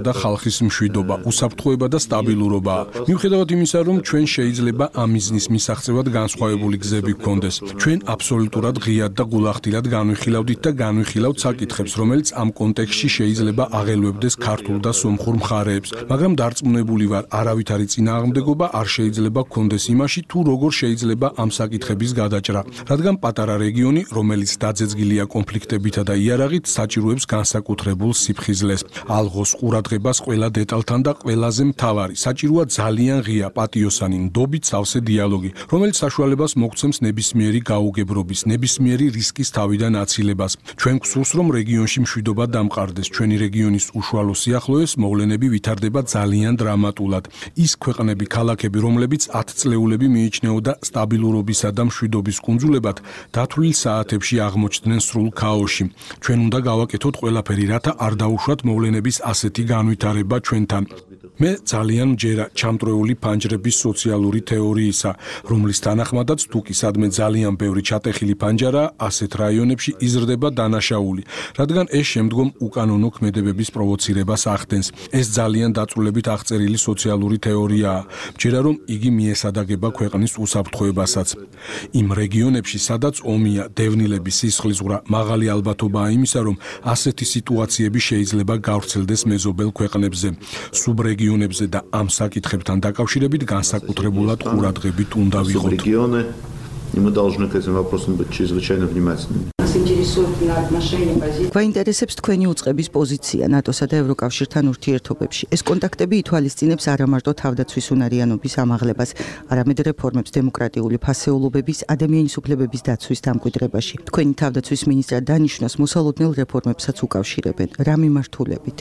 და ხალხის მშვიდობა, უსაფრთხოება და სტაბილურობა. მიუხედავად იმისა, რომ ჩვენ შეიძლება ამ მიზნის მისაღწევად განსხვავებული გზები გქონდეს, ჩვენ აბსოლუტურად ღიად და გულახდილად განვიხილავდით და განვიხილავთ საკითხებს, რომელიც ამ კონტექსტში შეიძლება აღელვებდეს ქართულ და სომხურ მხარეებს, მაგრამ დარწმუნებული ვარ, არავითარი წინააღმდეგობა არ შეიძლება გქონდეს იმაში, თუ როგორ შეიძლება ამ საკითხების გადაჭრა, რადგან პატარა რეგიონი, რომელიც დაძეძგილია კონფლიქტებითა და იარაღით, საჭიროებს განსაკუთრებულ სიფხიზლეს, ალღოს ყურადღებას ყველა დეტალთან და ყველაზე მთავარი, საჭიროა ძალიან ღია, პატიოსანი, ნდობით სავსე დიალოგი, რომელიც საშუალებას მოგცემს ნებისმიერი გაუგებრობის, ნებისმიერი რისკის თავიდან აცილებას. ჩვენ გვსურს, რომ რეგიონში მშვიდობა დამყარდეს, ჩვენი რეგიონის უშუალო სიახლოვეს მოვლენები ვითარდება ძალიან დრამატულად. ის ქვეყნები, ქალაქები, რომლებიც ათწლეულები მიიჩნეოდა სტაბილურობისა და მშვიდობის კუნძულებად, დათვლილ საათებში აღმოჩნდნენ სრულ ქაოსში. ჩვენ უნდა გავაკეთოთ ყველაფერი, რათა არ დაუშვათ მოვლენების ასეთი განვითარება ჩვენთან. მე ძალიან მჯერა ჩამტვრეული ფანჯრების სოციალური თეორიისა, რომლის თანახმადაც თუ კი სადმე ძალიან ბევრი ჩატეხილი ფანჯარა, ასეთ რაიონებში იზრდება დანაშაული, რადგან ეს შემდგომ უკანონო ქმედებების პროვოცირებას ახდენს. ეს ძალიან დაწვრილებით აღწერილი სოციალური თეორიაა. მჯერა რომ იგი მიესადაგება ქვეყნის უსაფრთხოებასაც. იმ რეგიონებში, სადაც ომია, დევნილები, სისხლისღვრა, მაღალი ალბათობაა იმისა, რომ ასეთი სიტუაციები შეიძლება გავრცელდეს მეზობელ ქვეყნებზე. სუბრეგიონებზე და ამ საკითხებთან დაკავშირებით განსაკუთრებულად ყურადღებით უნდა ვიყოთ. И мы должны к этим вопросам быть чрезвычайно внимательными. გვაინტერესებს თქვენი უწყების პოზიცია ნატოსა და ევროკავშირთან ურთიერთობებში. ეს კონტაქტები ითვალისწინებს არა მარტო თავდაცვის უნარიანობის ამაღლებას, არამედ რეფორმებს დემოკრატიული ფასეულობების, ადამიანის უფლებების დაცვის დამკვიდრებაში. თქვენი თავდაცვის მინისტრად დანიშვნას მოსალოდნელ რეფორმებსაც უკავშირებენ. რა მიმართულებით?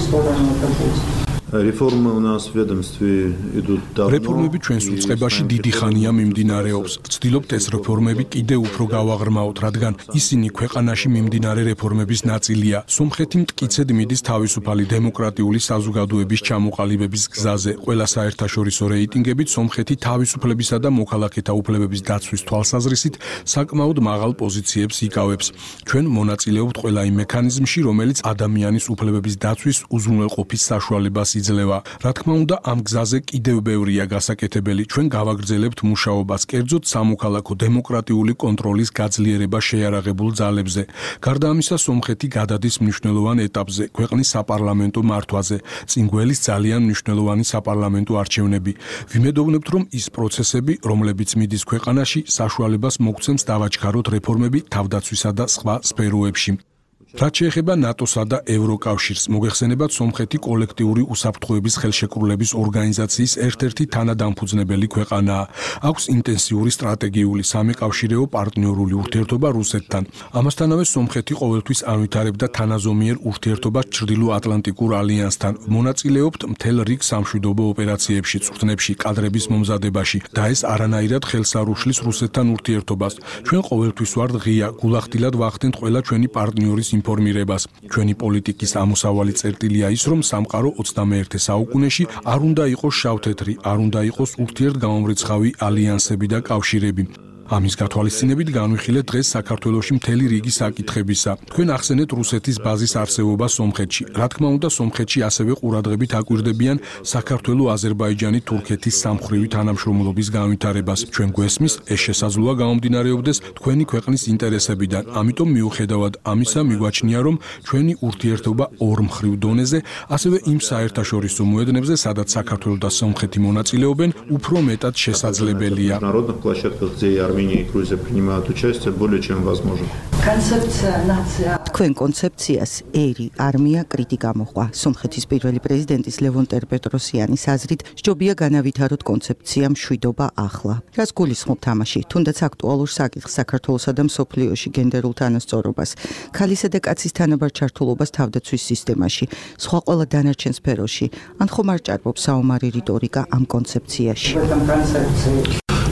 Реформы у нас в ведомстве идут давно. რეფორმები ჩვენს უწყებაში დიდი ხანია მიმდინარეობს. ვცდილობთ ეს რეფორმები კიდევ უფრო გავაღრმავოთ, რადგან ისინი ქვეყანაში მიმდინარე რეფორმების ნაწილია. სომხეთი მტკიცედ მიდის თავისუფალი დემოკრატიული საზოგადოების ჩამოყალიბების გზაზე. ყველა საერთაშორისო რეიტინგებით სომხეთი თავისუფლებისა და მოქალაქეთა უფლებების დაცვის თვალსაზრისით საკმაოდ მაღალ პოზიციებს იკავებს. ჩვენ მონაწილეობთ ყველა იმ მექანიზმში, რომელიც ადამიანის უფლებების დაცვის უზრუნველყოფის საშუალებას იძლევა. რა თქმა უნდა, ამ გზაზე კიდევ ბევრია გასაკეთებელი. ჩვენ გავაგრძელებთ მუშაობას, კერძოდ სამოქალაქო დემოკრატიული კონტროლის გაძლიერება შეიარაღებულ ძალებზე. გარდა ამისა, სომხეთი გადადის მნიშვნელოვან ეტაპზე ქვეყნის საპარლამენტო მართვაზე. წინ გველის ძალიან მნიშვნელოვანი საპარლამენტო არჩევნები. ვიმედოვნებთ, რომ ის პროცესები, რომლებიც მიდის ქვეყანაში, საშუალებას მოგცემს დავაჩქაროთ რეფორმები თავდაცვისა და სხვა სფეროებში. რაც შეეხება ნატოსა და ევროკავშირს, მოგეხსენებათ, სომხეთი კოლექტიური უსაფრთხოების ხელშეკრულების ორგანიზაციის ერთ-ერთი თანადამფუძნებელი ქვეყანაა. აქვს ინტენსიური სტრატეგიული სამეკავშირეო პარტნიორული ურთიერთობა რუსეთთან. ამასთანავე სომხეთი ყოველთვის ანვითარებდა თანაზომიერ ურთიერთობას ჩრდილო-ატლანტიკურ ალიანსთან. მონაწილეობთ მთელ რიგ სამშვიდობო ოპერაციებში, წვრთნებში, კადრების მომზადებაში და ეს არანაირად ხელს არ უშლის რუსეთთან ურთიერთობას. ჩვენ ყოველთვის ვართ ღია, გულახდილად ვახდენთ ყველა ჩვენი პარტნიორის ინფორმირებას. ჩვენი პოლიტიკის ამოსავალი წერტილია ის, რომ სამყარო ოცდამეერთე საუკუნეში არ უნდა იყოს შავთეთრი, არ უნდა იყოს ურთიერთგამომრიცხავი ალიანსები და კავშირები. ამის გათვალისწინებით განვიხილეთ დღეს საქართველოში მთელი რიგი საკითხებისა. თქვენ ახსენეთ რუსეთის ბაზის არსებობა სომხეთში. რა თქმა უნდა, სომხეთში ასევე ყურადღებით აკვირდებიან საქართველო-აზერბაიჯანი-თურქეთის სამხრივი თანამშრომლობის განვითარებას. ჩვენ გვესმის, ეს შესაძლოა გამომდინარეობდეს თქვენი ქვეყნის ინტერესებიდან. ამიტომ მიუხედავად ამისა, მიგვაჩნია, რომ ჩვენი ურთიერთობა ორმხრივ დონეზე, ასევე იმ საერთაშორისო მოედნებზე, სადაც საქართველო და სომხეთი მონაწილეობენ, უფრო მეტად შესაძლებელია. Армения и Грузия принимают участие более чем возможно. თქვენ კონცეფციას ერი არმია კრიტიკა მოყვა. სომხეთის პირველი პრეზიდენტის ლევონ ტერ-პეტროსიანის აზრით, სჯობია განავითაროთ კონცეფცია მშვიდობა ახლა. რაც გულისხმობთ ამაში, თუნდაც აქტუალურ საკითხს საქართველოსა და მსოფლიოში გენდერულ თანასწორობას, ქალისა და კაცის თანაბარ ჩართულობას თავდაცვის სისტემაში, სხვა ყველა დანარჩენ სფეროში, ან ხომ არ ჭარბობს საომარი რიტორიკა ამ კონცეფციაში?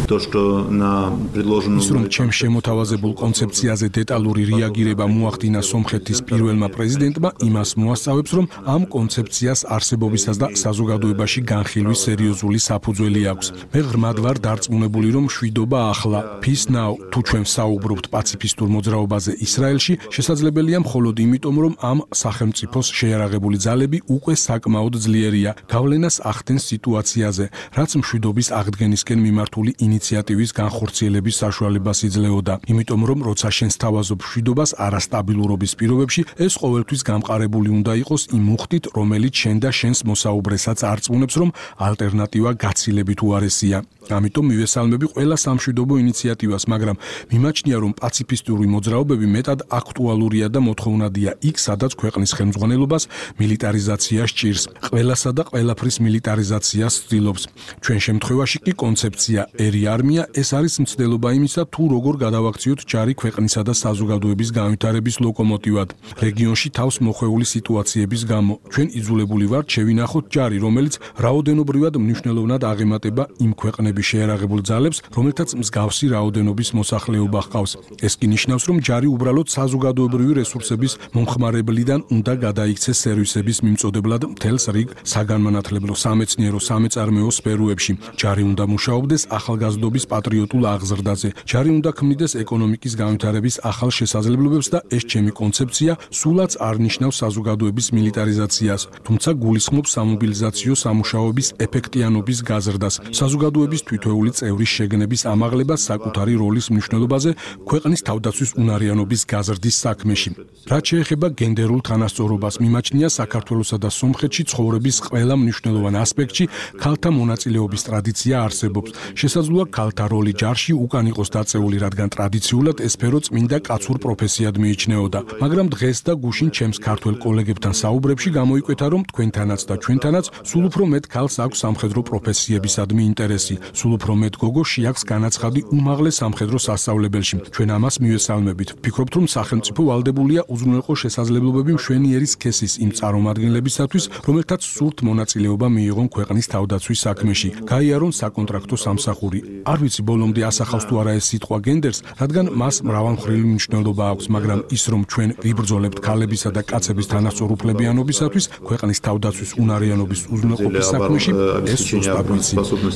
то, что на предложенном ის რომ ჩემ შემოთავაზებულ კონცეფციაზე დეტალური რეაგირება მოახდინა სომხეთის პირველმა პრეზიდენტმა, იმას მოასწავებს, რომ ამ კონცეფციას არსებობისას და საზოგადოებაში განხილვის სერიოზული საფუძველი აქვს. მე ღრმად ვარ დარწმუნებული, რომ მშვიდობა ახლა, peace now, თუ ჩვენ საუბრობთ პაციფისტურ მოძრაობაზე ისრაელში, შესაძლებელია მხოლოდ იმიტომ, რომ ამ სახელმწიფოს შეიარაღებული ძალები უკვე საკმაოდ ძლიერია გავლენას ახდენს სიტუაციაზე, რაც მშვიდობის აღდგენისკენ მიმართული ინიციატივის განხორციელების საშუალებას იძლეოდა. იმიტომ რომ როცა შენ სთავაზობ მშვიდობას არასტაბილურობის პირობებში, ეს ყოველთვის გამყარებული უნდა იყოს იმ მუხტით, რომელიც შენ და შენს მოსაუბრესაც არწმუნებს, რომ ალტერნატივა გაცილებით უარესია. ამიტომ მივესალმები ყველა სამშვიდობო ინიციატივას, მაგრამ მიმაჩნია, რომ პაციფისტური მოძრაობები მეტად აქტუალურია და მოთხოვნადია იქ, სადაც ქვეყნის ხელმძღვანელობას მილიტარიზაცია სჭირს. ყველასა და ყველაფრის მილიტარიზაციას ცდილობს. ჩვენ შემთხვევაში კი კონცეფცია ერი არმია ეს არის მცდელობა იმისა, თუ როგორ გადავაქციოთ ჯარი ქვეყნისა და საზოგადოების განვითარების ლოკომოტივად. რეგიონში თავს მოხვეული სიტუაციების გამო ჩვენ იძულებული ვართ შევინახოთ ჯარი, რომელიც რაოდენობრივად მნიშვნელოვნად აღემატება იმ ქვეყნების შეიარაღებულ ძალებს, რომელთაც მსგავსი რაოდენობის მოსახლეობა ჰყავს. ეს კი ნიშნავს, რომ ჯარი უბრალოდ საზოგადოებრივი რესურსების მომხმარებლიდან უნდა გადაიქცეს სერვისების მიმწოდებლად მთელს რიგ საგანმანათლებლო, სამეცნიერო, სამეწარმეო სფეროებში. ჯარი უნდა მუშაობდეს ახალგაზრდობის პატრიოტულ აღზრდაზე. ჯარი უნდა ქმნიდეს ეკონომიკის განვითარების ახალ შესაძლებლობებს და ეს ჩემი კონცეფცია სულაც არ ნიშნავს საზოგადოების მილიტარიზაციას, თუმცა გულისხმობს სამობილიზაციო სამუშაოების ეფექტიანობის გაზრდას, საზოგადოების თითოეული წევრის შეგნების ამაღლებას საკუთარი როლის მნიშვნელობაზე ქვეყნის თავდაცვის უნარიანობის გაზრდის საქმეში. რაც შეეხება გენდერულ თანასწორობას, მიმაჩნია საქართველოსა და სომხეთში ცხოვრების ყველა მნიშვნელოვან ასპექტში ქალთა მონაწილეობის ტრადიცია არსებობს. შესაძლოა ქალთა როლი ჯარში უკან იყოს დაწეული, რადგან ტრადიციულად ეს სფერო წმინდა კაცურ პროფესიად მიიჩნეოდა. მაგრამ დღეს და გუშინ ჩემს ქართველ კოლეგებთან საუბრებში გამოიკვეთა, რომ თქვენთანაც და ჩვენთანაც სულ უფრო მეტ ქალს აქვს სამხედრო პროფესიებისადმი ინტერესი. სულ უფრო მეტ გოგო შეაქვს განაცხადი უმაღლეს სამხედრო სასწავლებელში. ჩვენ ამას მივესალმებით. ვფიქრობთ, რომ სახელმწიფო ვალდებულია უზრუნველყო შესაძლებლობები მშვენიერი სქესის იმ წარმომადგენლებისათვის, რომელთაც სურთ მონაწილეობა მიიღონ ქვეყნის თავდაცვის საქმეში. გაიარონ საკონტრაქტო სამსახური. არ ვიცი ბოლომდე ასახავს თუ არა ეს სიტყვა გენდერს, რადგან მას მრავალმხრივი მნიშვნელობა აქვს, მაგრამ ის რომ ჩვენ ვიბრძოლებთ ქალებისა და კაცების თანასწორ უფლებიანობისათვის, ქვეყნის თავდაცვის უნარიანობის უზრუნველყოფის საქმეში, ეს ზუსტად ვიცი.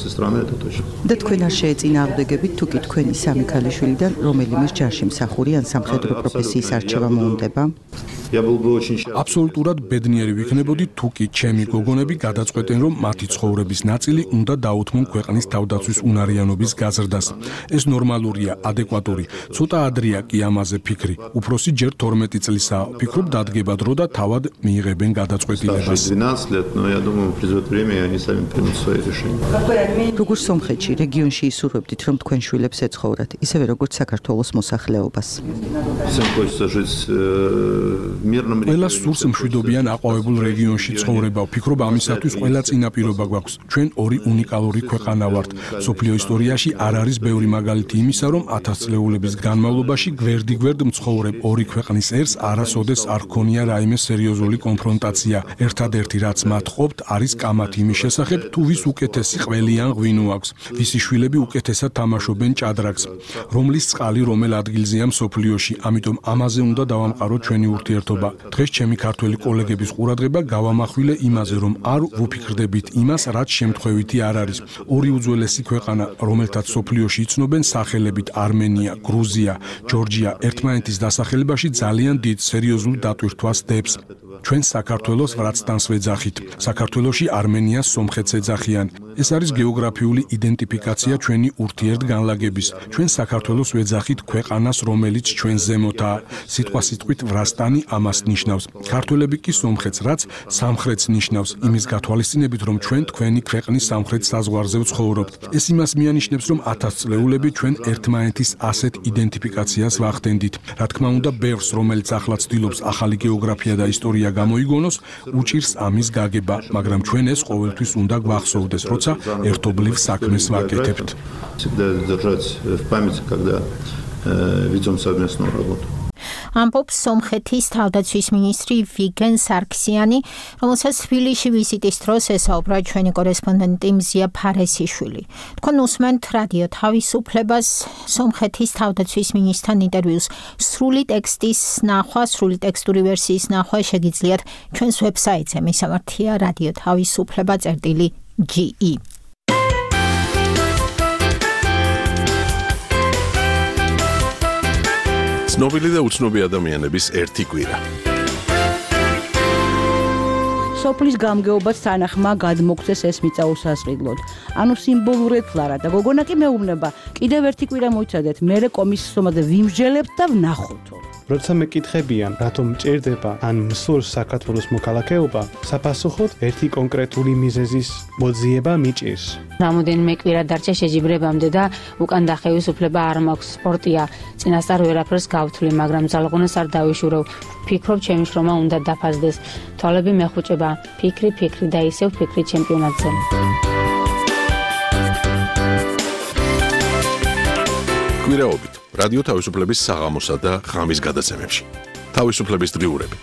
და თქვენ არ შეეწინააღმდეგებით თუ კი თქვენი სამი ქალიშვილიდან რომელიმე ჯარში მსახური ან სამხედრო პროფესიის არჩევა მოუნდება? აბსოლუტურად ბედნიერი ვიქნებოდი თუ კი ჩემი გოგონები გადაწყვეტენ, რომ მათი ცხოვრების ნაწილი უნდა დაუთმონ ქვეყნის თავდაცვის უნარიანობის გაზრდას. ეს ნორმალურია, ადეკვატური. ცოტა ადრეა კი ამაზე ფიქრი. უფროსი ჯერ თორმეტი წლისაა. ფიქრობ დადგება დრო და თავად მიიღებენ გადაწყვეტილებას. როგორც სომხეთში, რეგიონში ისურვებდით, რომ თქვენ შვილებს ეცხოვრათ, ისევე როგორც საქართველოს მოსახლეობას. ყველა სურს მშვიდობიან აყვავებულ რეგიონში ცხოვრება. ვფიქრობ ამისათვის ყველა წინაპირობა გვაქვს. ჩვენ ორი უნიკალური ქვეყანა ვართ. სოფლიო ისტორიაში არ არის ბევრი მაგალითი იმისა, რომ ათასწლეულების განმავლობაში გვერდიგვერდ მცხოვრებ ორი ქვეყნის ერს არასოდეს არ ჰქონია რაიმე სერიოზული კონფრონტაცია. ერთადერთი რაც მათ ყოფთ არის კამათი იმის შესახებ, თუ ვის უკეთესი ყველი ან ღვინო აქვს, ვისი შვილები უკეთესად თამაშობენ ჭადრაკს, რომლის წყალი რომელ ადგილზეა მსოფლიოში. ამიტომ ამაზე უნდა დავამყაროთ ჩვენი ურთიერთობა. დღეს ჩემი ქართველი კოლეგების ყურადღება გავამახვილე იმაზე, რომ არ ვუფიქრდებით იმას, რაც შემთხვევითი არ არის. ორი უძველესი ქვეყანა, რომელთაც სოფლიოში იცნობენ სახელებით არმენია, გრუზია, ჯორჯია, ერთმანეთის დასახელებაში ძალიან დიდ სერიოზულ დატვირთვას დებს. ჩვენ საქართველოს ვრაცდანს ვეძახით. საქართველოში არმენიას სომხეთს ეძახიან. ეს არის გეოგრაფიული იდენტიფიკაცია ჩვენი ურთიერთგანლაგების. ჩვენ საქართველოს ვეძახით ქვეყანას, რომელიც ჩვენ ზემოთაა. სიტყვა სიტყვით ვრასტანი ამას ნიშნავს. ქართველები კი სომხეთს, რაც სამხრეთს ნიშნავს, იმის გათვალისწინებით, რომ ჩვენ თქვენი ქვეყნის სამხრეთ საზღვარზე ვცხოვრობთ. ეს იმას მიანიშნებს, რომ ათასწლეულები ჩვენ ერთმანეთის ასეთ იდენტიფიკაციას ვახდენდით. რა თქმა უნდა, ბევრს, რომელიც ახლა ცდილობს ახალი გეოგრაფია და ისტორია გამოიგონოს, უჭირს ამის გაგება, მაგრამ ჩვენ ეს ყოველთვის უნდა გვახსოვდეს, როცა ერთობლივ საქმეს ვაკეთებთ. ამბობს სომხეთის თავდაცვის მინისტრი ვიგენ სარქსიანი, რომელსაც თბილისში ვიზიტის დროს ესაუბრა ჩვენი კორესპონდენტი მზია ფარესიშვილი. თქვენ უსმენთ რადიო თავისუფლებას, სომხეთის თავდაცვის მინისტრთან ინტერვიუს. სრული ტექსტის ნახვა, სრული ტექსტური ვერსიის ნახვა შეგიძლიათ ჩვენს ვებსაიტზე მისამართია რადიო თავისუფლება წერტილი ჯი ი. ცნობილი და უცნობი ადამიანების ერთი კვირა. სოფლის გამგეობას თანახმა გადმოგცეს ეს მიწა უსასყიდლოდ. ანუ სიმბოლურად ფლარა და გოგონა კი მეუბნება, კიდევ ერთი კვირა მოიცადეთ, მერე კომისიის ომაზე ვიმსჯელებთ და ვნახოთო. როცა მეკითხებიან, რატომ ჭირდება ან მსურს საქართველოს მოქალაქეობა, საფასუხოდ ერთი კონკრეტული მიზეზის მოძიება მიჭირს. რამოდენიმე კვირა დარჩა შეჯიბრებამდე და უკან დახევის უფლება არ მაქვს. სპორტია, წინასწარ ვერაფერს გავთვლი, მაგრამ ძალღონეს არ დავიშურევ. ვფიქრობ, ჩემი შრომა უნდა დაფასდეს. თვალები მეხუჭება, ფიქრი, ფიქრი და ისევ ფიქრი ჩემპიონატზე. კვირაობით რადიო თავისუფლების საღამოსა და ღამის გადაცემებში. თავისუფლების დღიურები.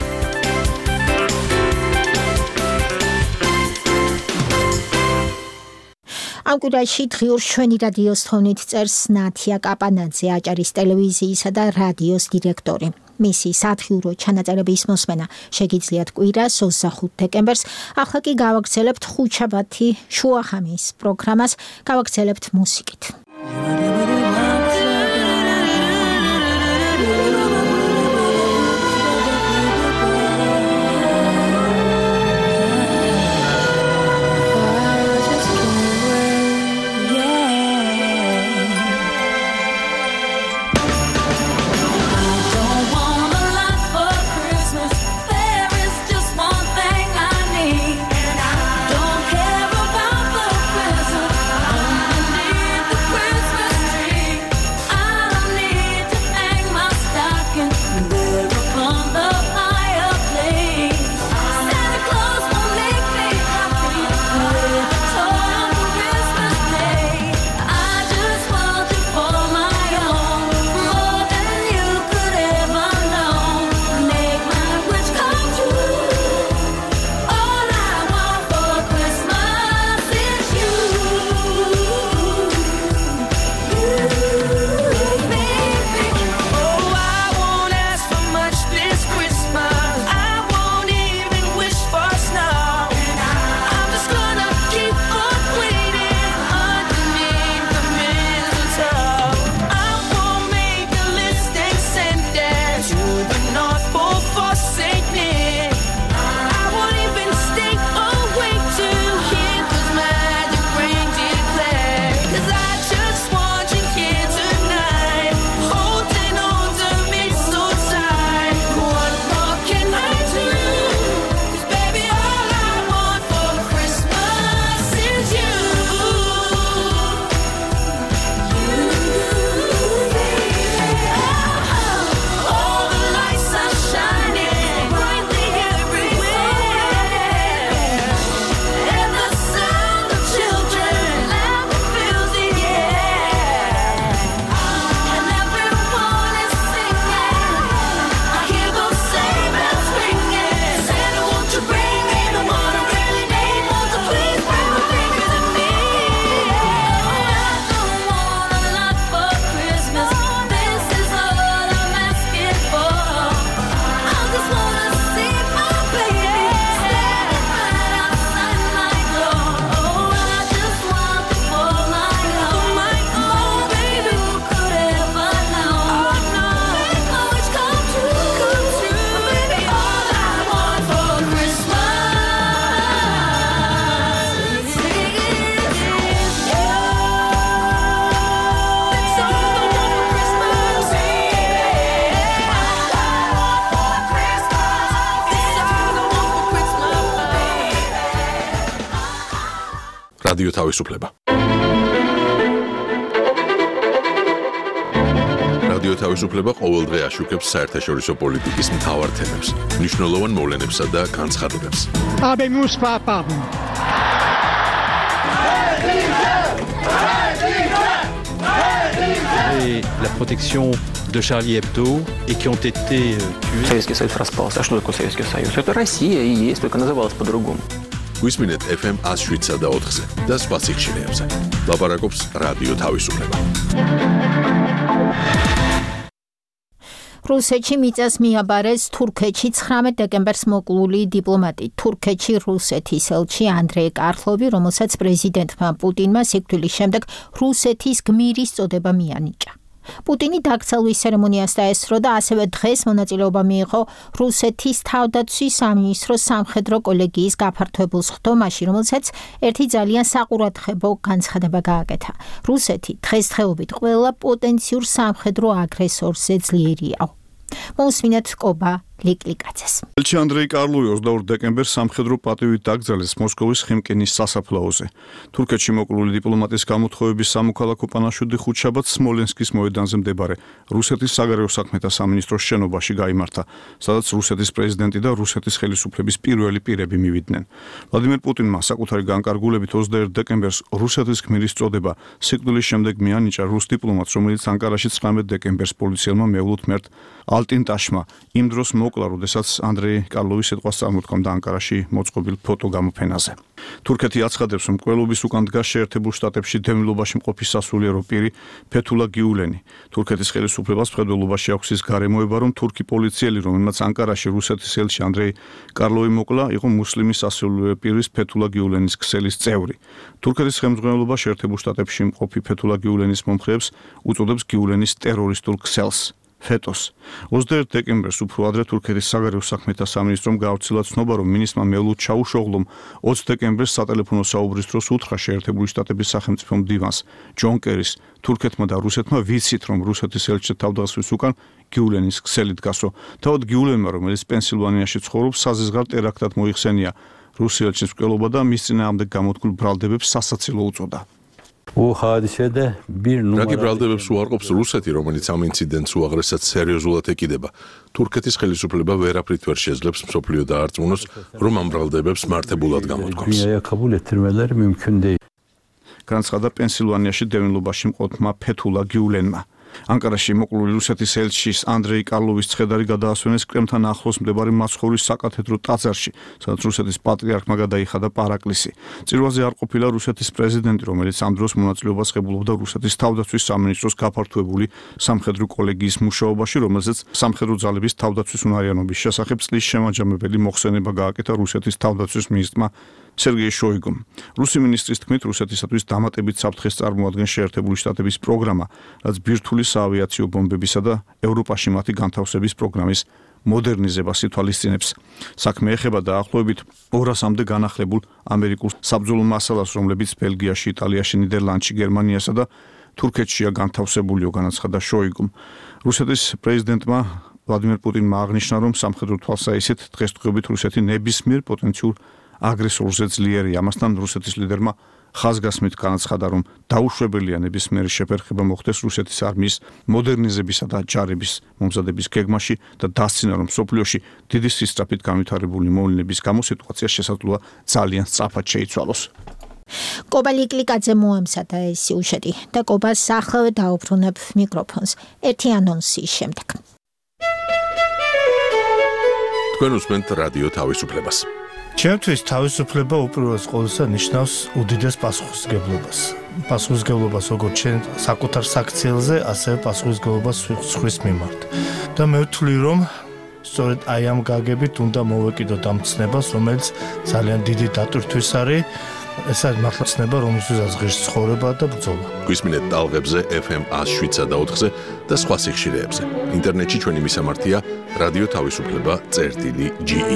ამ კვირაში დღიურს ჩვენი რადიოს თოვნით წერს ნათია კაპანაძე, აჭარის ტელევიზიისა და რადიოს დირექტორი. მისი სათხიურო ჩანაწერების მოსმენა შეგიძლიათ კვირას ოცდახუთ დეკემბერს. ახლა კი გავაგრძელებთ ხუთშაბათი შუახამის პროგრამას, გავაგრძელებთ მუსიკით. რადიო თავისუფლება. რადიო თავისუფლება ყოველდღე აშუქებს საერთაშორისო პოლიტიკის მთავარ თემებს, მნიშვნელოვან მოვლენებსა და განცხადებებს. Habemos papam. La protection de Charlie Hebdo et qui ont été tués. Советский Союз распался. А что такое Советский Союз? Это Россия и есть, только называлась по-другому. გვისმინეთ эф эм one oh seven და four-ზე და სხვა სიხშირეებზე. ლაპარაკობს რადიო თავისუფლება. რუსეთში მიწას მიაბარეს თურქეთში ცხრამეტ დეკემბერს მოკლული დიპლომატი თურქეთში რუსეთის ელჩი ანდრეი კარლოვი, რომელსაც პრეზიდენტმა პუტინმა სიკვდილის შემდეგ რუსეთის გმირის წოდება მიანიჭა. პუტინი დაკრძალვის ცერემონიას დაესწრო და ასევე დღეს მონაწილეობა მიიღო რუსეთის თავდაცვის სამინისტროს სამხედრო კოლეგიის გაფართოებულ სხდომაში, რომელსაც ერთი ძალიან საყურადღებო განცხადება გააკეთა. რუსეთი დღესდღეობით ყველა პოტენციურ სამხედრო აგრესორზე ძლიერია. მოусმინეთ კობა ლიკლიკაძეს. ელჩი ანდრეი კარლოვი ოცდაორ დეკემბერს სამხედრო პატივით დაკრძალეს მოსკოვის ხიმკინის სასაფლაოზე. თურქეთში მოკლული დიპლომატის გამოთხოვების სამოქალაქო პანაშვიდი ხუთშაბათს სმოლენსკის მოედანზე მდებარე რუსეთის საგარეო საქმეთა სამინისტროს შენობაში გაიმართა, სადაც რუსეთის პრეზიდენტი და რუსეთის ხელისუფლების პირველი პირები მივიდნენ. ვლადიმერ პუტინმა საკუთარი განკარგულებით ოცდაერთ დეკემბერს რუსეთის გმირის წოდება სიკვდილის შემდეგ მიანიჭა რუს დიპლომატს, რომელიც ანკარაში ცხრამეტ დეკემბერს პოლიციელმა მეულუთ მერტ ალტინტაშმა იმ დროს მოკლა, როდესაც ანდრეი კარლოვი სიტყვას წარმოთქვამდა ანკარაში მოწყობილ ფოტოგამოფენაზე. თურქეთი აცხადებს, რომ მკვლელობის უკან დგას შეერთებულ შტატებში დევნილობაში მყოფი სასულიერო პირი ფეთულა გიულენი. თურქეთის ხელისუფლებას მხედველობაში აქვს ის გარემოება, რომ თურქი პოლიციელი, რომელმაც ანკარაში რუსეთის ელჩი ანდრეი კარლოვი მოკლა, იყო მუსლიმი სასულიერო პირის ფეთულა გიულენის ქსელის წევრი. თურქეთის ხელმძღვანელობა შეერთებულ შტატებში მყოფი ფეთულა გიულენის მომხრეებს უწოდებს გიულენის ტერორისტულ ქსელს. ფეტოს. ოცდაერთ დეკემბერს უფრო ადრე თურქეთის საგარეო საქმეთა სამინისტრომ გაავრციელა ცნობა, რომ მინისტრმა მევლუდ ჩაუშოღლომ ოცი დეკემბერს სატელეფონო საუბრის დროს უთხრა შეერთებული შტატების სახელმწიფო მდივანს ჯონ კერის თურქეთმა და რუსეთმა ვიცით, რომ რუსეთის ელჩის თავდასხმის უკან გიულენის ქსელი დგასო. თავად გიულენმა, რომელიც პენსილვანიაში ცხოვრობს, საზღვარგარეთ ტერაქტად მოიხსენია რუსი ელჩის მკვლელობა და მის წინააღმდეგ გამოთქმულ ბრალდებებს სასაცილო უწოდა. რაკი ბრალდებებს უარყოფს რუსეთი, რომელიც ამ ინციდენტს უაღრესად სერიოზულად ეკიდება. თურქეთის ხელისუფლება ვერაფრით ვერ შეძლებს მსოფლიო დაარწმუნოს, რომ ამ ბრალდებებს მართებულად გამოთქვამს. განცხადა პენსილვანიაში დევნილობაში მყოფმა ფეთულა გიულენმა. ანკარაში მოკლული რუსეთის ელჩის ანდრეი კარლოვის ცხედარი გადაასვენეს კრემლთან ახლოს მდებარე მაცხოვრის საკათედრო ტაძარში, სადაც რუსეთის პატრიარქმა გადაიხადა პარაკლისი. წირვაზე არ ყოფილა რუსეთის პრეზიდენტი, რომელიც ამ დროს მონაწილეობას ღებულობდა რუსეთის თავდაცვის სამინისტროს გაფართოებული სამხედრო კოლეგიის მუშაობაში, რომელზეც სამხედრო ძალების თავდაცვის უნარიანობის შესახებ წლის შემაჯამებელი მოხსენება გააკეთა რუსეთის თავდაცვის მინისტრმა სერგეი შოიგუმ. რუსი მინისტრის თქმით, რუსეთისათვის დამატებით საფრთხეს წარმოადგენს შეერთებული შტატების პროგრამა, რაც ბირთვული საავიაციო ბომბებისა და ევროპაში მათი განთავსების პროგრამის მოდერნიზებას ითვალისწინებს. საქმე ეხება დაახლოებით ორასამდე განახლებულ ამერიკულ საბრძოლო მასალას, რომლებიც ბელგიაში, იტალიაში, ნიდერლანდში, გერმანიასა და თურქეთშია განთავსებულიო, განაცხადა შოიგუმ. რუსეთის პრეზიდენტმა ვლადიმერ პუტინმა აღნიშნა, რომ სამხედრო თვალსაჩინით დღესდღეობით რუსეთი ნებისმიერ პოტენციურ აგრესორზე ძლიერია. ამასთან რუსეთის ლიდერმა ხაზგასმით განაცხადა, რომ დაუშვებელია ნებისმიერი შეფერხება მოხდეს რუსეთის არმიის მოდერნიზებისა და ჯარების მომზადების გეგმაში და დასცინა, რომ სოფლიოში დიდი სისწრაფით განვითარებული მოვლენების გამო სიტუაცია შესაძლოა ძალიან სწრაფად შეიცვალოს. კობა ლიკლიკაძე მოემზადა ეს სიუჟეტი და კობას ახლა დაუბრუნებ მიკროფონს ერთი ანონსის შემდეგ. თქვენ უსმენთ რადიო თავისუფლებას. ჩემთვის თავისუფლება უპირველეს ყოვლისა ნიშნავს უდიდეს პასუხისმგებლობას. პასუხისმგებლობას როგორც ჩვენ საკუთარ საქციელზე, ასევე პასუხისმგებლობას სხვის მიმართ. და მე ვთვლი, რომ სწორედ აი ამ გაგებით უნდა მოვეკიდოთ ამ ცნებას, რომელიც ძალიან დიდი დატვირთვის არის. ეს არის მართლა ცნება, რომელსაც ღირს ცხოვრება და ბრძოლა. გვისმინეთ ტალღებზე ეფ ემ one oh seven და four-ზე და სხვა სიხშირეებზე. ინტერნეტში ჩვენი მისამართია რადიო თავისუფლება წერტილი ჯი ი.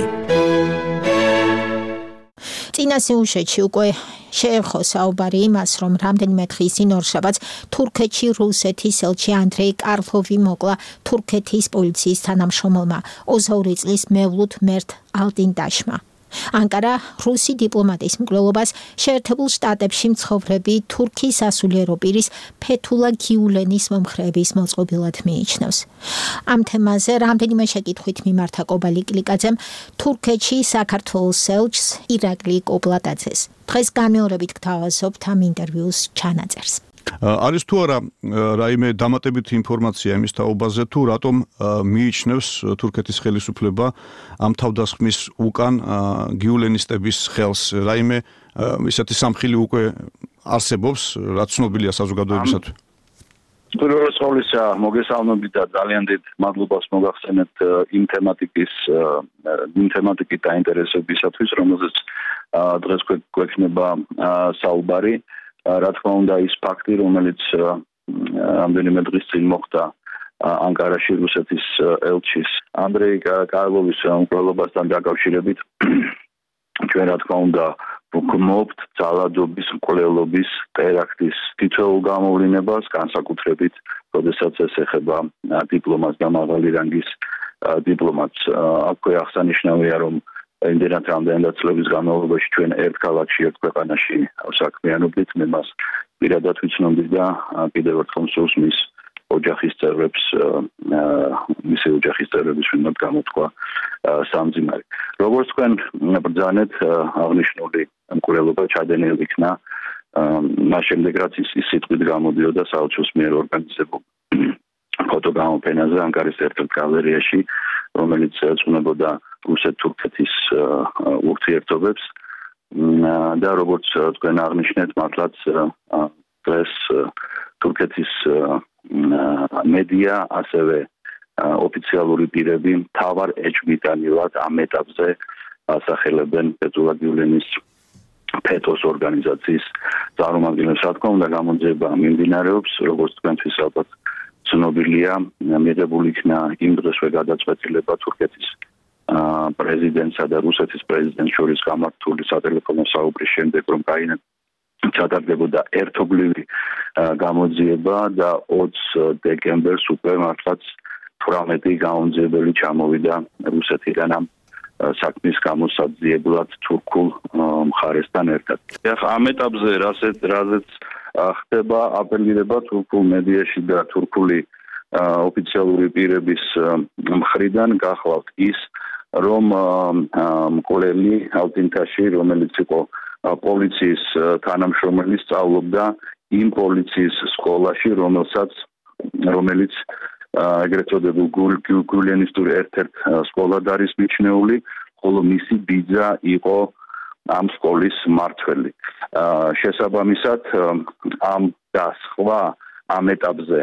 წინა სიუჟეტში უკვე შეერხო საუბარი იმას, რომ რამდენიმე დღის წინ ორშაბათს თურქეთში რუსეთის ელჩი ანდრეი კარლოვი მოკლა თურქეთის პოლიციის თანამშრომელმა ოცდაორი წლის მევლუდ მერტ ალტინტაშმა. ანკარა რუსი დიპლომატის მკვლელობას შეერთებულ შტატებში მცხოვრები თურქის სასულიერო პირის ფეთულა გიულენის მომხრეების მოწყობილად მიიჩნევს. ამ თემაზე რამდენიმე შეკითხვით მიმართა კობა ლიკლიკაძემ თურქეთში საქართველოს ელჩს ირაკლი კოპლატაძეს. დღეს განმეორებით გთავაზობთ ამ ინტერვიუს ჩანაწერს. არის თუ არა რაიმე დამატებითი ინფორმაცია იმის თაობაზე თუ რატომ მიიჩნევს თურქეთის ხელისუფლება ამ თავდასხმის უკან გიულენისტების ხელს, რაიმე ისეთი სამხილი უკვე არსებობს, რაც ცნობილია საზოგადოებისათვის? პირველს ყოვლისა მოგესალმებით და ძალიან დიდ მადლობას მოგახსენეთ იმ თემატიკის იმ თემატიკის დაინტერესებისათვის, რომელზეც დღეს გვექნება საუბარი. რა თქმა უნდა, ის ფაქტი, რომელიც რამდენიმე დღის წინ მოხდა ანკარაში რუსეთის ელჩის ანდრეი კარლოვის მკვლელობასთან დაკავშირებით, ჩვენ რა თქმა უნდა ვგმობთ ძალადობის, მკვლელობის, ტერაქტის თითოეულ გამოვლინებას, განსაკუთრებით, როდესაც ეს ეხება დიპლომატს და მაღალი რანგის დიპლომატს. აქვე აღსანიშნავია, რომ იმდენად რამდენადაც წლების განმავლობაში ჩვენ ერთ ქალაქში, ერთ ქვეყანაში საქმიანობდით, მე მას პირადად ვიცნობდი და კიდევ ერთხელ მსურს მის ოჯახის წევრებს, მისი ოჯახის წევრების მიმართ გამოთქვა სამძიმარი. როგორც თქვენ ბრძანეთ, აღნიშნული მკვლელობა ჩადენილ იქნა მას შემდეგ, რაც ის სიტყვით გამოდიოდა საელჩოს მიერ ორგანიზებულ ფოტოგამოფენაზე ანკარის ერთ-ერთ გალერეაში, რომელიც ეძღვნებოდა რუსეთ-თურქეთის ურთიერთობებს და როგორც თქვენ აღნიშნეთ, მართლაც დღეს თურქეთის მედია, ასევე ოფიციალური პირები მთავარ ეჭვმიტანილად ამ ეტაპზე ასახელებენ ფეთულა გიულენის ფეთოს ორგანიზაციის წარმომადგენლებს. რა თქმა უნდა, გამოძიება მიმდინარეობს, როგორც თქვენთვის ალბათ ცნობილია, მიღებული იქნა იმ დღესვე გადაწყვეტილება თურქეთის პრეზიდენტსა და რუსეთის პრეზიდენტს შორის გამართული სატელეფონო საუბრის შემდეგ, რომ გაინა ჩატარდებოდა ერთობლივი გამოძიება და ოცი დეკემბერს უკვე მართლაც თვრამეტი გამოძიებელი ჩამოვიდა რუსეთიდან ამ საქმის გამოსაძიებლად თურქულ მხარესთან ერთად. ახლა ამ ეტაპზე რაზეც რაზეც ხდება აპელირება თურქულ მედიაში და თურქული ოფიციალური პირების მხრიდან გახლავთ ის, რომ მკვლელი ალტინტაში, რომელიც იყო პოლიციის თანამშრომელი, სწავლობდა იმ პოლიციის სკოლაში, რომელსაც რომელიც ეგრეთ წოდებულ გულენისტური ერთ-ერთ სკოლად არის მიჩნეული, ხოლო მისი ბიძა იყო ამ სკოლის მმართველი. შესაბამისად, ამ და სხვა ამ ეტაპზე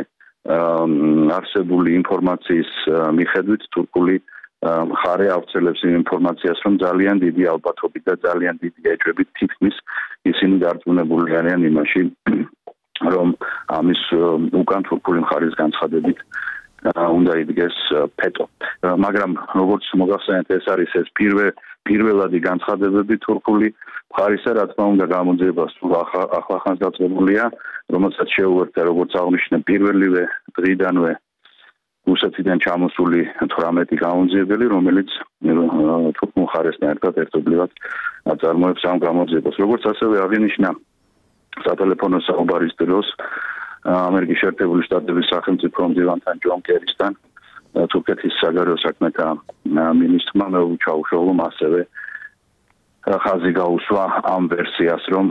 არსებული ინფორმაციის მიხედვით თურქული მხარე ავრცელებს იმ ინფორმაციას, რომ ძალიან დიდი ალბათობით და ძალიან დიდი ეჭვებით თითქმის ისინი დარწმუნებული არიან იმაში, რომ ამის უკან თურქული მხარის განცხადებით უნდა იდგეს ფეტო. მაგრამ როგორც მოგახსენეთ, ეს არის ეს პირველ პირველადი განცხადებები თურქული მხარისა, რა თქმა უნდა, გამოძიება სულ ახლახანს დაწყებულია, რომელსაც შეუერთდა, როგორც აღნიშნე, პირველივე დღიდანვე რუსეთიდან ჩამოსული თვრამეტი გამოძიებელი, რომელიც თურქულ მხარესთან ერთად ერთობლივად აწარმოებს ამ გამოძიებას. როგორც ასევე აღინიშნა სატელეფონო საუბარის დროს ამერიკის შეერთებული შტატების სახელმწიფო მდივანთან ჯონ კერისთან თურქეთის საგარეო საქმეთა მინისტრმა მეუღლე ჩაუშოვლომ ასევე ხაზი გაუსვა ამ ვერსიას, რომ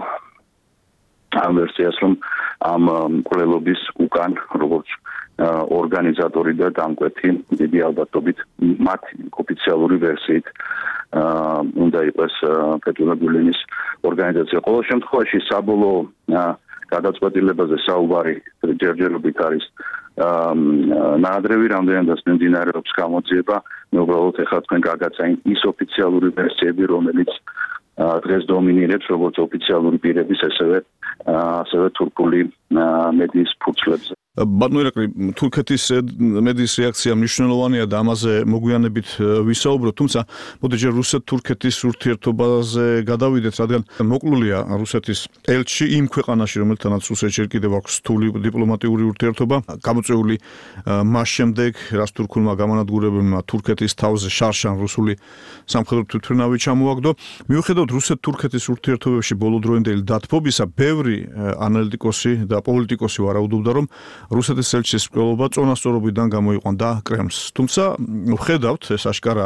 ამ ვერსიას, რომ ამ მკვლელობის უკან როგორც ორგანიზატორი და დამკვეთი დიდი ალბათობით მათი ოფიციალური ვერსიით უნდა იყოს ფეთულა გიულენის ორგანიზაცია. ყოველ შემთხვევაში საბოლოო გადაწყვეტილებაზე საუბარი ჯერჯერობით არის ნაადრევი, რამდენადაც მიმდინარეობს გამოძიება. მე უბრალოდ ეხლა თქვენ გაგაცაინთ ის ოფიციალური ვერსიები, რომელიც დღეს დომინირებს როგორც ოფიციალური პირების, ასევე ასევე თურქული მედიის ფურცლებზე. ბატონო ირაკლი, თურქეთის მედიის რეაქცია მნიშვნელოვანია და ამაზე მოგვიანებით ვისაუბროთ, თუმცა მოდი ჯერ რუსეთ-თურქეთის ურთიერთობაზე გადავიდეთ, რადგან მოკლულია რუსეთის ელჩი იმ ქვეყანაში, რომელთანაც რუსეთს ჯერ კიდევ აქვს რთული დიპლომატიური ურთიერთობა, გამოწვეული მას შემდეგ, რაც თურქულმა გამანადგურებელმა თურქეთის თავზე შარშან რუსული სამხედრო თვითმფრინავი ჩამოაგდო. მიუხედავად რუსეთ-თურქეთის ურთიერთობებში ბოლოდროინდელი დათბობისა, ბევრი ანალიტიკოსი და პოლიტიკოსი ვარაუდობდა, რომ რუსეთის ელჩის მკვლელობა წონასწორობიდან გამოიყვანდა კრემლს. თუმცა ვხედავთ, ეს აშკარაა,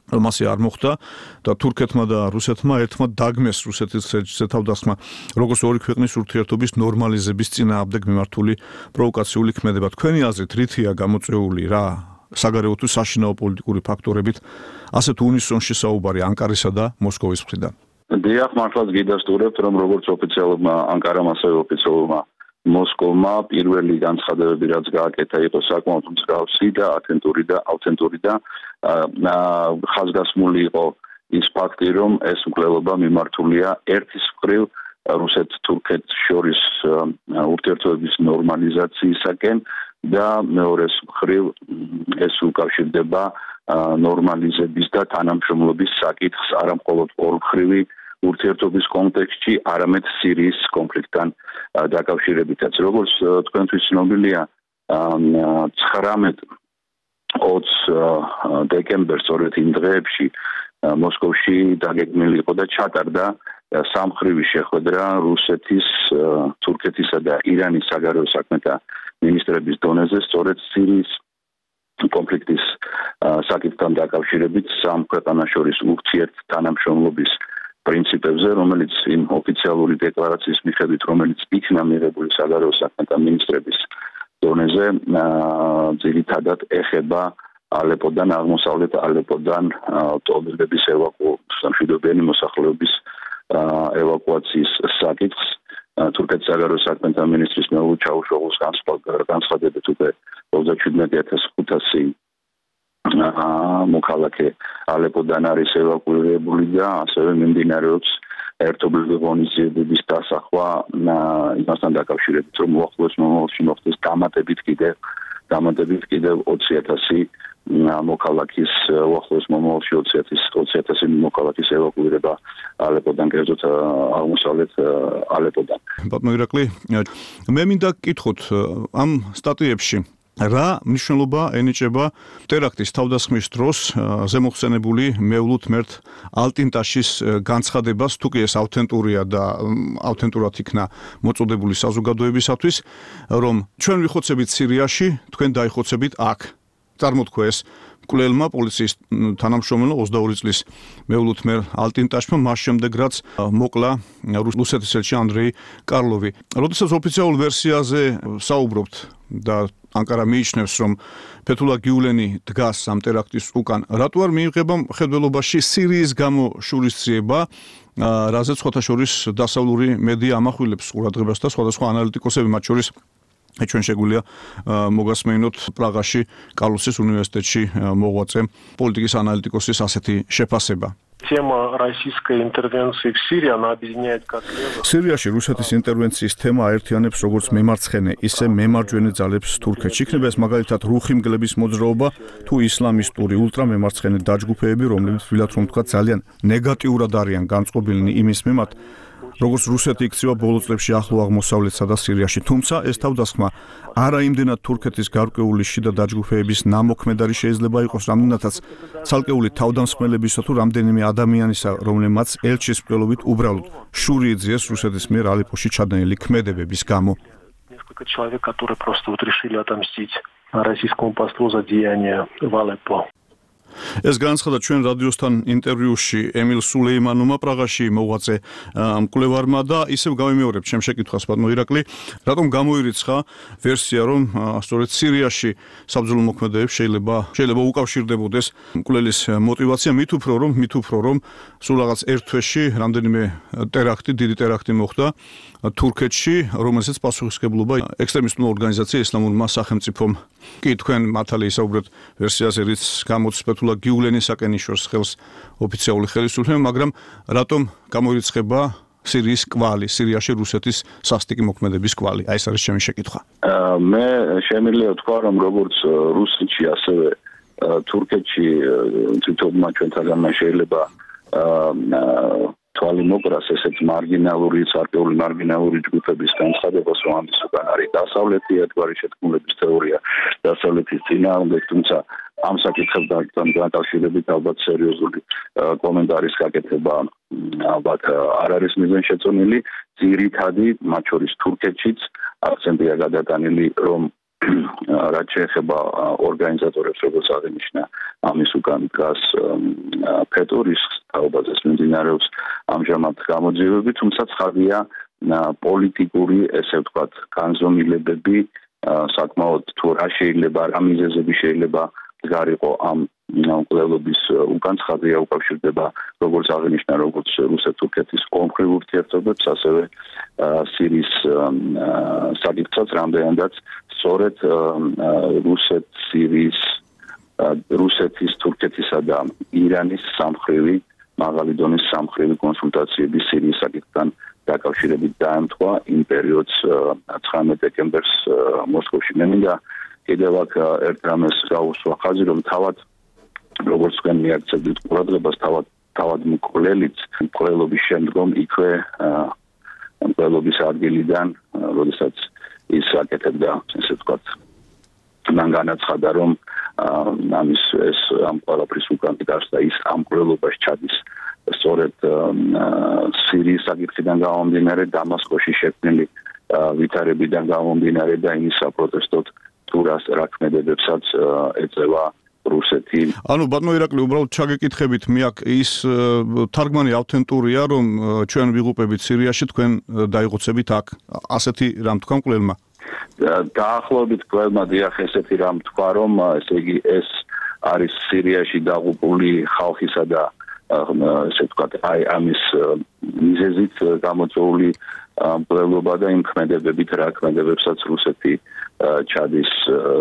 რომ ასე არ მოხდა და თურქეთმა და რუსეთმა ერთმანეთს დაგმეს რუსეთის თავდასხმა როგორც ორი ქვეყნის ურთიერთობის ნორმალიზების წინააღმდეგ მიმართული პროვოკაციული ქმედება. თქვენი აზრით რითია გამოწვეული რა საგარეო თუ საშინაო პოლიტიკური ფაქტორებით ასეთ უნისონში საუბარი ანკარისა და მოსკოვის მხრიდან? დიახ, მართლაც გიდასტურებთ, რომ როგორც ოფიციალურმა ანკარამ, ასევე ოფიციალურმა მოსკოვმა პირველი განცხადებები რაც გააკეთა იყო საკმაოდ მსგავსი და ათენტური და ავთენტური და ხაზგასმული იყო ის ფაქტი, რომ ეს მკვლელობა მიმართულია ერთის მხრივ რუსეთ-თურქეთს შორის ურთიერთობების ნორმალიზაციისაკენ და მეორეს მხრივ ეს უკავშირდება ნორმალიზების და თანამშრომლობის საკითხს არა მხოლოდ ორმხრივი ურთიერთობის კონტექსტში, არამედ სირიის კონფლიქტთან დაკავშირებითაც. როგორც თქვენთვის ცნობილია, ცხრამეტ ოცს დეკემბერს სწორედ იმ დღეებში მოსკოვში დაგეგმილი იყო და ჩატარდა სამხრივი შეხვედრა რუსეთის, თურქეთისა და ირანის საგარეო საქმეთა მინისტრების დონეზე სწორედ სირიის კონფლიქტის საკითხთან დაკავშირებით სამ ქვეყანას შორის ურთიერთ თანამშრომლობის პრინციპებზე, რომელიც იმ ოფიციალური დეკლარაციის მიხედვით, რომელიც იქნა მიღებული საგარეო საქმეთა მინისტრების დონეზე, ძირითადად ეხება ალეპოდან, აღმოსავლეთ ალეპოდან ტომილების ევაკუაციის, მშვიდობიანი მოსახლეობის ევაკუაციის საკითხს. თურქეთის საგარეო საქმეთა მინისტრის მეუღლე ჩაუშოღლუს განცხადებით უკვე ოცდაშვიდმეტი ათას ხუთასი მოქალაქე ალეპოდან არის ევაკუირებული და ასევე მიმდინარეობს ერთობლივი ღონისძიებების დასახვა იმასთან დაკავშირებით, რომ უახლოეს მომავალში მოხდეს დამატებით კიდევ დამატებით კიდევ ოცი ათასი მოქალაქის უახლოეს მომავალში ოცი ათასი მოქალაქის ევაკუირება ალეპოდან, კერძოდ აღმოსავლეთ ალეპოდან. ბატონო ირაკლი, მე მინდა გკითხოთ ამ სტატიებში რა მნიშვნელობა ენიჭება ტერაქტის თავდასხმის დროს ზემოხსენებული მეულუთ მერთ ალტინტაშის განცხადებას, თუ კი ეს ავთენტურია და ავთენტურად იქნა მოწოდებული საზოგადოებისათვის, რომ ჩვენ ვიხოცებით სირიაში, თქვენ დაიხოცებით აქ. წარმოთქვა ეს მკვლელმა პოლიციის თანამშრომელმა ოცდაორი წლის მეულუთ მერ ალტინტაშმა, მას შემდეგ რაც მოკლა რუსეთის ელჩი ანდრეი კარლოვი. როდესაც ოფიციალურ ვერსიაზე საუბრობთ და ანკარა მიიჩნევს, რომ ფეთულა გიულენი დგას ამ ტერაქტის უკან, რატო არ მიიღება მხედველობაში სირიის გამო შურისძიება, რაზეც სხვათა შორის დასავლური მედია ამახვილებს ყურადღებას და სხვადასხვა ანალიტიკოსები, მათ შორის ჩვენ შეგვიძლია მოგასმენოთ პრაღაში კარლოსის უნივერსიტეტში მოღვაწე პოლიტიკის ანალიტიკოსის ასეთი შეფასება. Тема российской интервенции в Сирии, она объединяет как левых. სირიაში რუსეთის ინტერვენციის თემა აერთიანებს როგორც მემარცხენე, ისე მემარჯვენე ძალებს თურქეთში. იქნება ეს მაგალითად რუხიმგლების მოძრაობა თუ ისლამისტური ულტრამემარცხენე დაჯგუფეები, რომლებიც თვლათ რომ თქვა ძალიან ნეგატიურად არიან განწყობილნი იმის მიმართ, როგორც რუსეთი იქცევა ბოლო წლებში ახლო აღმოსავლეთსა და სირიაში. თუმცა ეს თავდასხმა არა იმდენად თურქეთის გარკვეული შიდა დაჯგუფეების ნამოქმედარი შეიძლება იყოს, რამდენადაც ცალკეული თავდამსხმელებისა თუ რამდენიმე ადამიანისა, რომლებმაც ელჩის მკვლელობით უბრალოდ შური იძიეს რუსეთის მიერ ალეპოში ჩადენილი ქმედებების გამო. Несколько человек, которые просто вот решили отомстить российскому послу за деяния в Алеппо. ეს განცხადა ჩვენ რადიოსთან ინტერვიუში ემილ სულეიმანოვმა პრაღაში მოღვაწე მკვლევარმა და ისევ გავიმეორებ ჩემ შეკითხვას ბატონო ირაკლი, რატომ გამოირიცხა ვერსია, რომ სწორედ სირიაში საბრძოლო მოქმედებებს შეიძლება შეიძლება უკავშირდებოდეს მკვლელის мотиваცია, მით უფრო რომ მით უფრო რომ სულ რაღაც ერთ თვეში რამდენიმე ტერაქტი, დიდი ტერაქტი მოხდა თურქეთში, რომელსაც პასუხისმგებლობა ექსტრემისტული ორგანიზაცია ისლამურმა სახელმწიფომ. კი თქვენ მართალი ისაუბრეთ ვერსიაზე, რის გამოც ფეთულა გიულენისაკენ იშორს ხელს ოფიციალური ხელისუფლება, მაგრამ რატომ გამოირიცხება სირიის კვალი, სირიაში რუსეთის სასტიკი მოქმედების კვალი? აი ეს არის ჩემი შეკითხვა. მე შემიძლია ვთქვა, რომ როგორც რუსეთში, ასევე თურქეთში თვითონმა ჩვენთაგანმა შეიძლება თვალი მოკრას ესეთ მარგინალური, ცარკეული მარგინალური ჯგუფების განცხადებას, რომ ამის უკან არის დასავლეთი ერთგვარი შეთქმულების თეორია, დასავლეთის წინააღმდეგ, თუმცა ამ საკითხებთან დაკავშირებით ალბათ სერიოზული კომენტარის გაკეთება ალბათ არ არის მიზანშეწონილი. ძირითადი, მათ შორის თურქეთშიც აქცენტია გადატანილი, რომ რაც შეეხება ორგანიზატორებს, როგორც აღინიშნა, ამის უკან დგას ფეტო რისკს თაობაზე მიმდინარეობს ამჟამად გამოძიებები, თუმცა ცხადია პოლიტიკური, ესე ვთქვათ, განზომილებები საკმაოდ თუ რა შეიძლება, რა მიზეზები შეიძლება გარიყო ამ მკვლელობის უკან ცხადია უკავშირდება როგორც აღინიშნა როგორც რუსეთ-თურქეთის ომხრივ ურთიერთობებს, ასევე სირიის საკითხსაც, რამდენადაც სწორედ რუსეთ-სირიის, რუსეთის, თურქეთისა და ირანის სამხრივი, მაღალი დონის სამხრივი კონსულტაციები სირიის საკითხთან დაკავშირებით დაემთხვა იმ პერიოდს ცხრამეტ დეკემბერს მოსკოვში. მე მინდა კიდევ აქ ერთ რამეს გაუსვა ხაზი, რომ თავად როგორც თქვენ მიაქცევთ ყურადღებას, თავად თავად მკვლელიც მკვლელობის შემდგომ იქვე მკვლელობის ადგილიდან, როდესაც ის აკეთებდა, ესე ვთქვათ, მან განაცხადა, რომ ამის ეს ამ ყველაფრის უკან დგას და ის ამ მკვლელობაში ჩადის სწორედ სირიის საკითხიდან გამომდინარე, დამასკოში შექმნილი ვითარებიდან გამომდინარე და იმის საპროტესტოდ თუ რა ქმედებებსაც ეწევა რუსეთი. ანუ ბატონო ირაკლი, უბრალოდ ჩაგეკითხებით, მე აქ ის თარგმანი ავთენტურია, რომ ჩვენ ვიღუპებით სირიაში, თქვენ დაიღუცებით აქ. ასეთი რამ თქვა მკვლელმა? დაახლოებით მკვლელმა დიახ ესეთი რამ თქვა, რომ ესე იგი ეს არის სირიაში დაღუპული ხალხისა და ესე ვთქვათ, აი ამის მიზეზით გამოწვეული მკვლელობა და იმ ქმედებებით, რა ქმედებებსაც რუსეთი ჩადის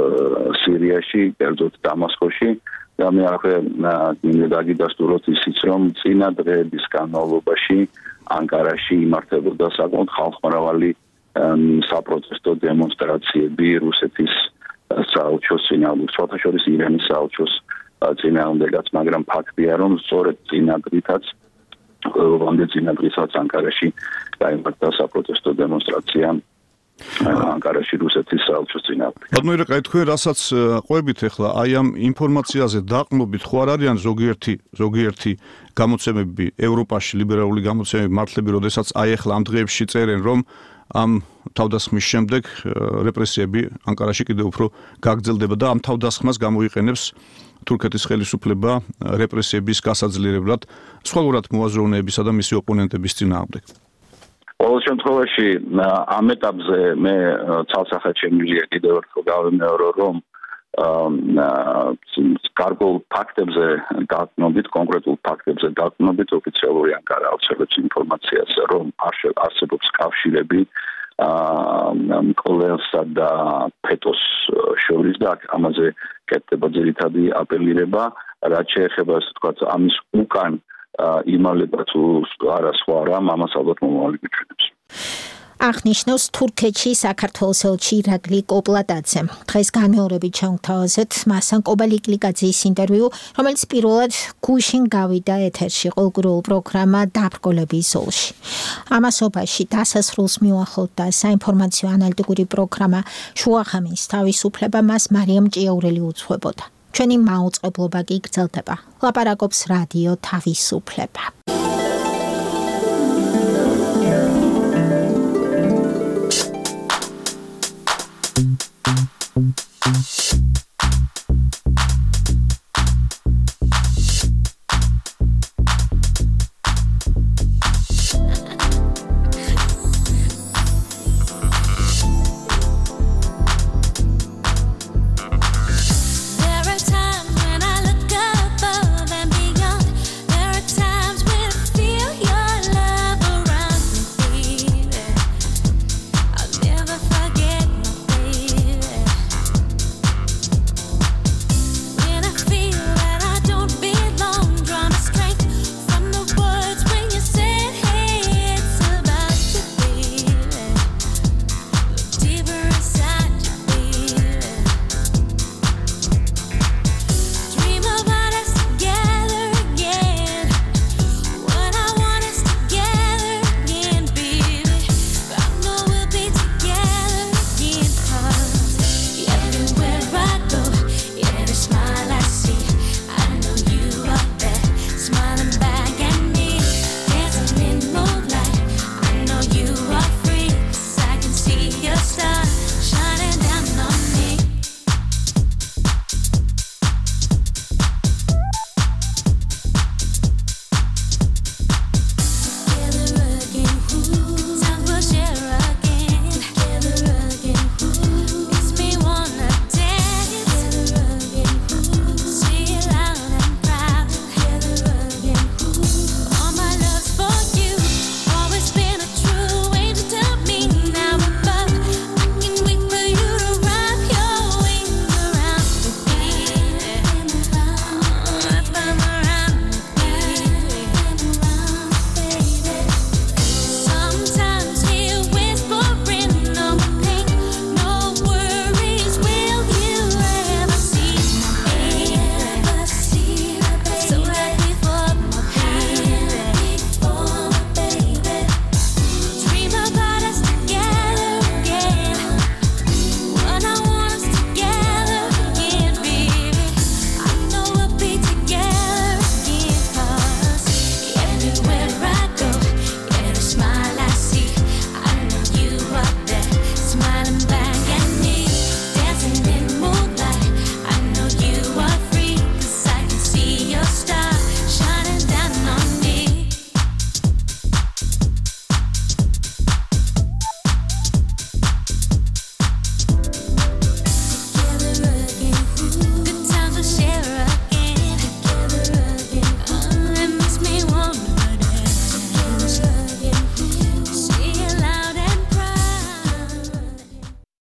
სირიაში, კერძოდ დამასკოში და მე აქვე მინდა დაგიდასტუროთ ისიც, რომ წინა დღეების განმავლობაში ანკარაში იმართებოდა საკმაოდ ხალხმრავალი საპროტესტო დემონსტრაციები რუსეთის საელჩოს წინააღმდეგ, სხვათა შორის ირანის საელჩოს წინააღმდეგაც, მაგრამ ფაქტია, რომ სწორედ წინადრითაც ყველგან წინადრითაც ანკარაში გაიმართა საპროტესტო დემონსტრაცია ანკარაში რუსეთის საელჩოს წინააღმდეგ. ბატონო ირაკლი, თქვენ რასაც ყვებით ახლა, აი ამ ინფორმაციაზე დაყრდნობით ხო არ არიან ზოგიერთი ზოგიერთი გამოცემები ევროპაში, ლიბერალური გამოცემები, მართლები, როდესაც აი ახლა ამ დღეებში წერენ, რომ ამ თავდასხმის შემდეგ რეპრესიები ანკარაში კიდევ უფრო გაგრძელდება და ამ თავდასხმას გამოიყენებს თურქეთის ხელისუფლება რეპრესიების გასაძლიერებლად სხვადასხვა მოაზროვნეებისა და მისი ოპონენტების წინააღმდეგ. ყოველ შემთხვევაში ამ ეტაპზე მე ცალსახად შემიძლია კიდევ ერთხელ გავიმეორო, რომ გარკვეულ ფაქტებზე დაყრდნობით, კონკრეტულ ფაქტებზე დაყრდნობით ოფიციალური ანკარა აუცილებლად ინფორმაციას, რომ არსებობს კავშირები მკვლელსა და ფეტოს შორის და ამაზე კეთდება ძირითადი აპელირება, რაც შეეხება, ასე ვთქვათ, ამის უკან იმალება თუ არა სხვა რამ, ამას ალბათ მომავალი გვიჩვენებს. აღნიშნავს თურქეთში საქართველოს ელჩი ირაკლი კოპლატაძე. დღეს განმეორებით ჩავთავაზეთ მასან კობალიკლიკაძის ინტერვიუ, რომელიც პირველად გუშინ გავიდა ეთერში ყოველკვირეულ პროგრამა დაბრკოლების ზოლში. ამასობაში დასასრულს მიუახლოვდა საინფორმაციო ანალიტიკური პროგრამა შუახამის თავისუფლება, მას მარიამ ჭიაურელი უძღვებოდა. ჩვენი მაუწყებლობა კი გრძელდება. ლაპარაკობს რადიო თავისუფლება. Thank you.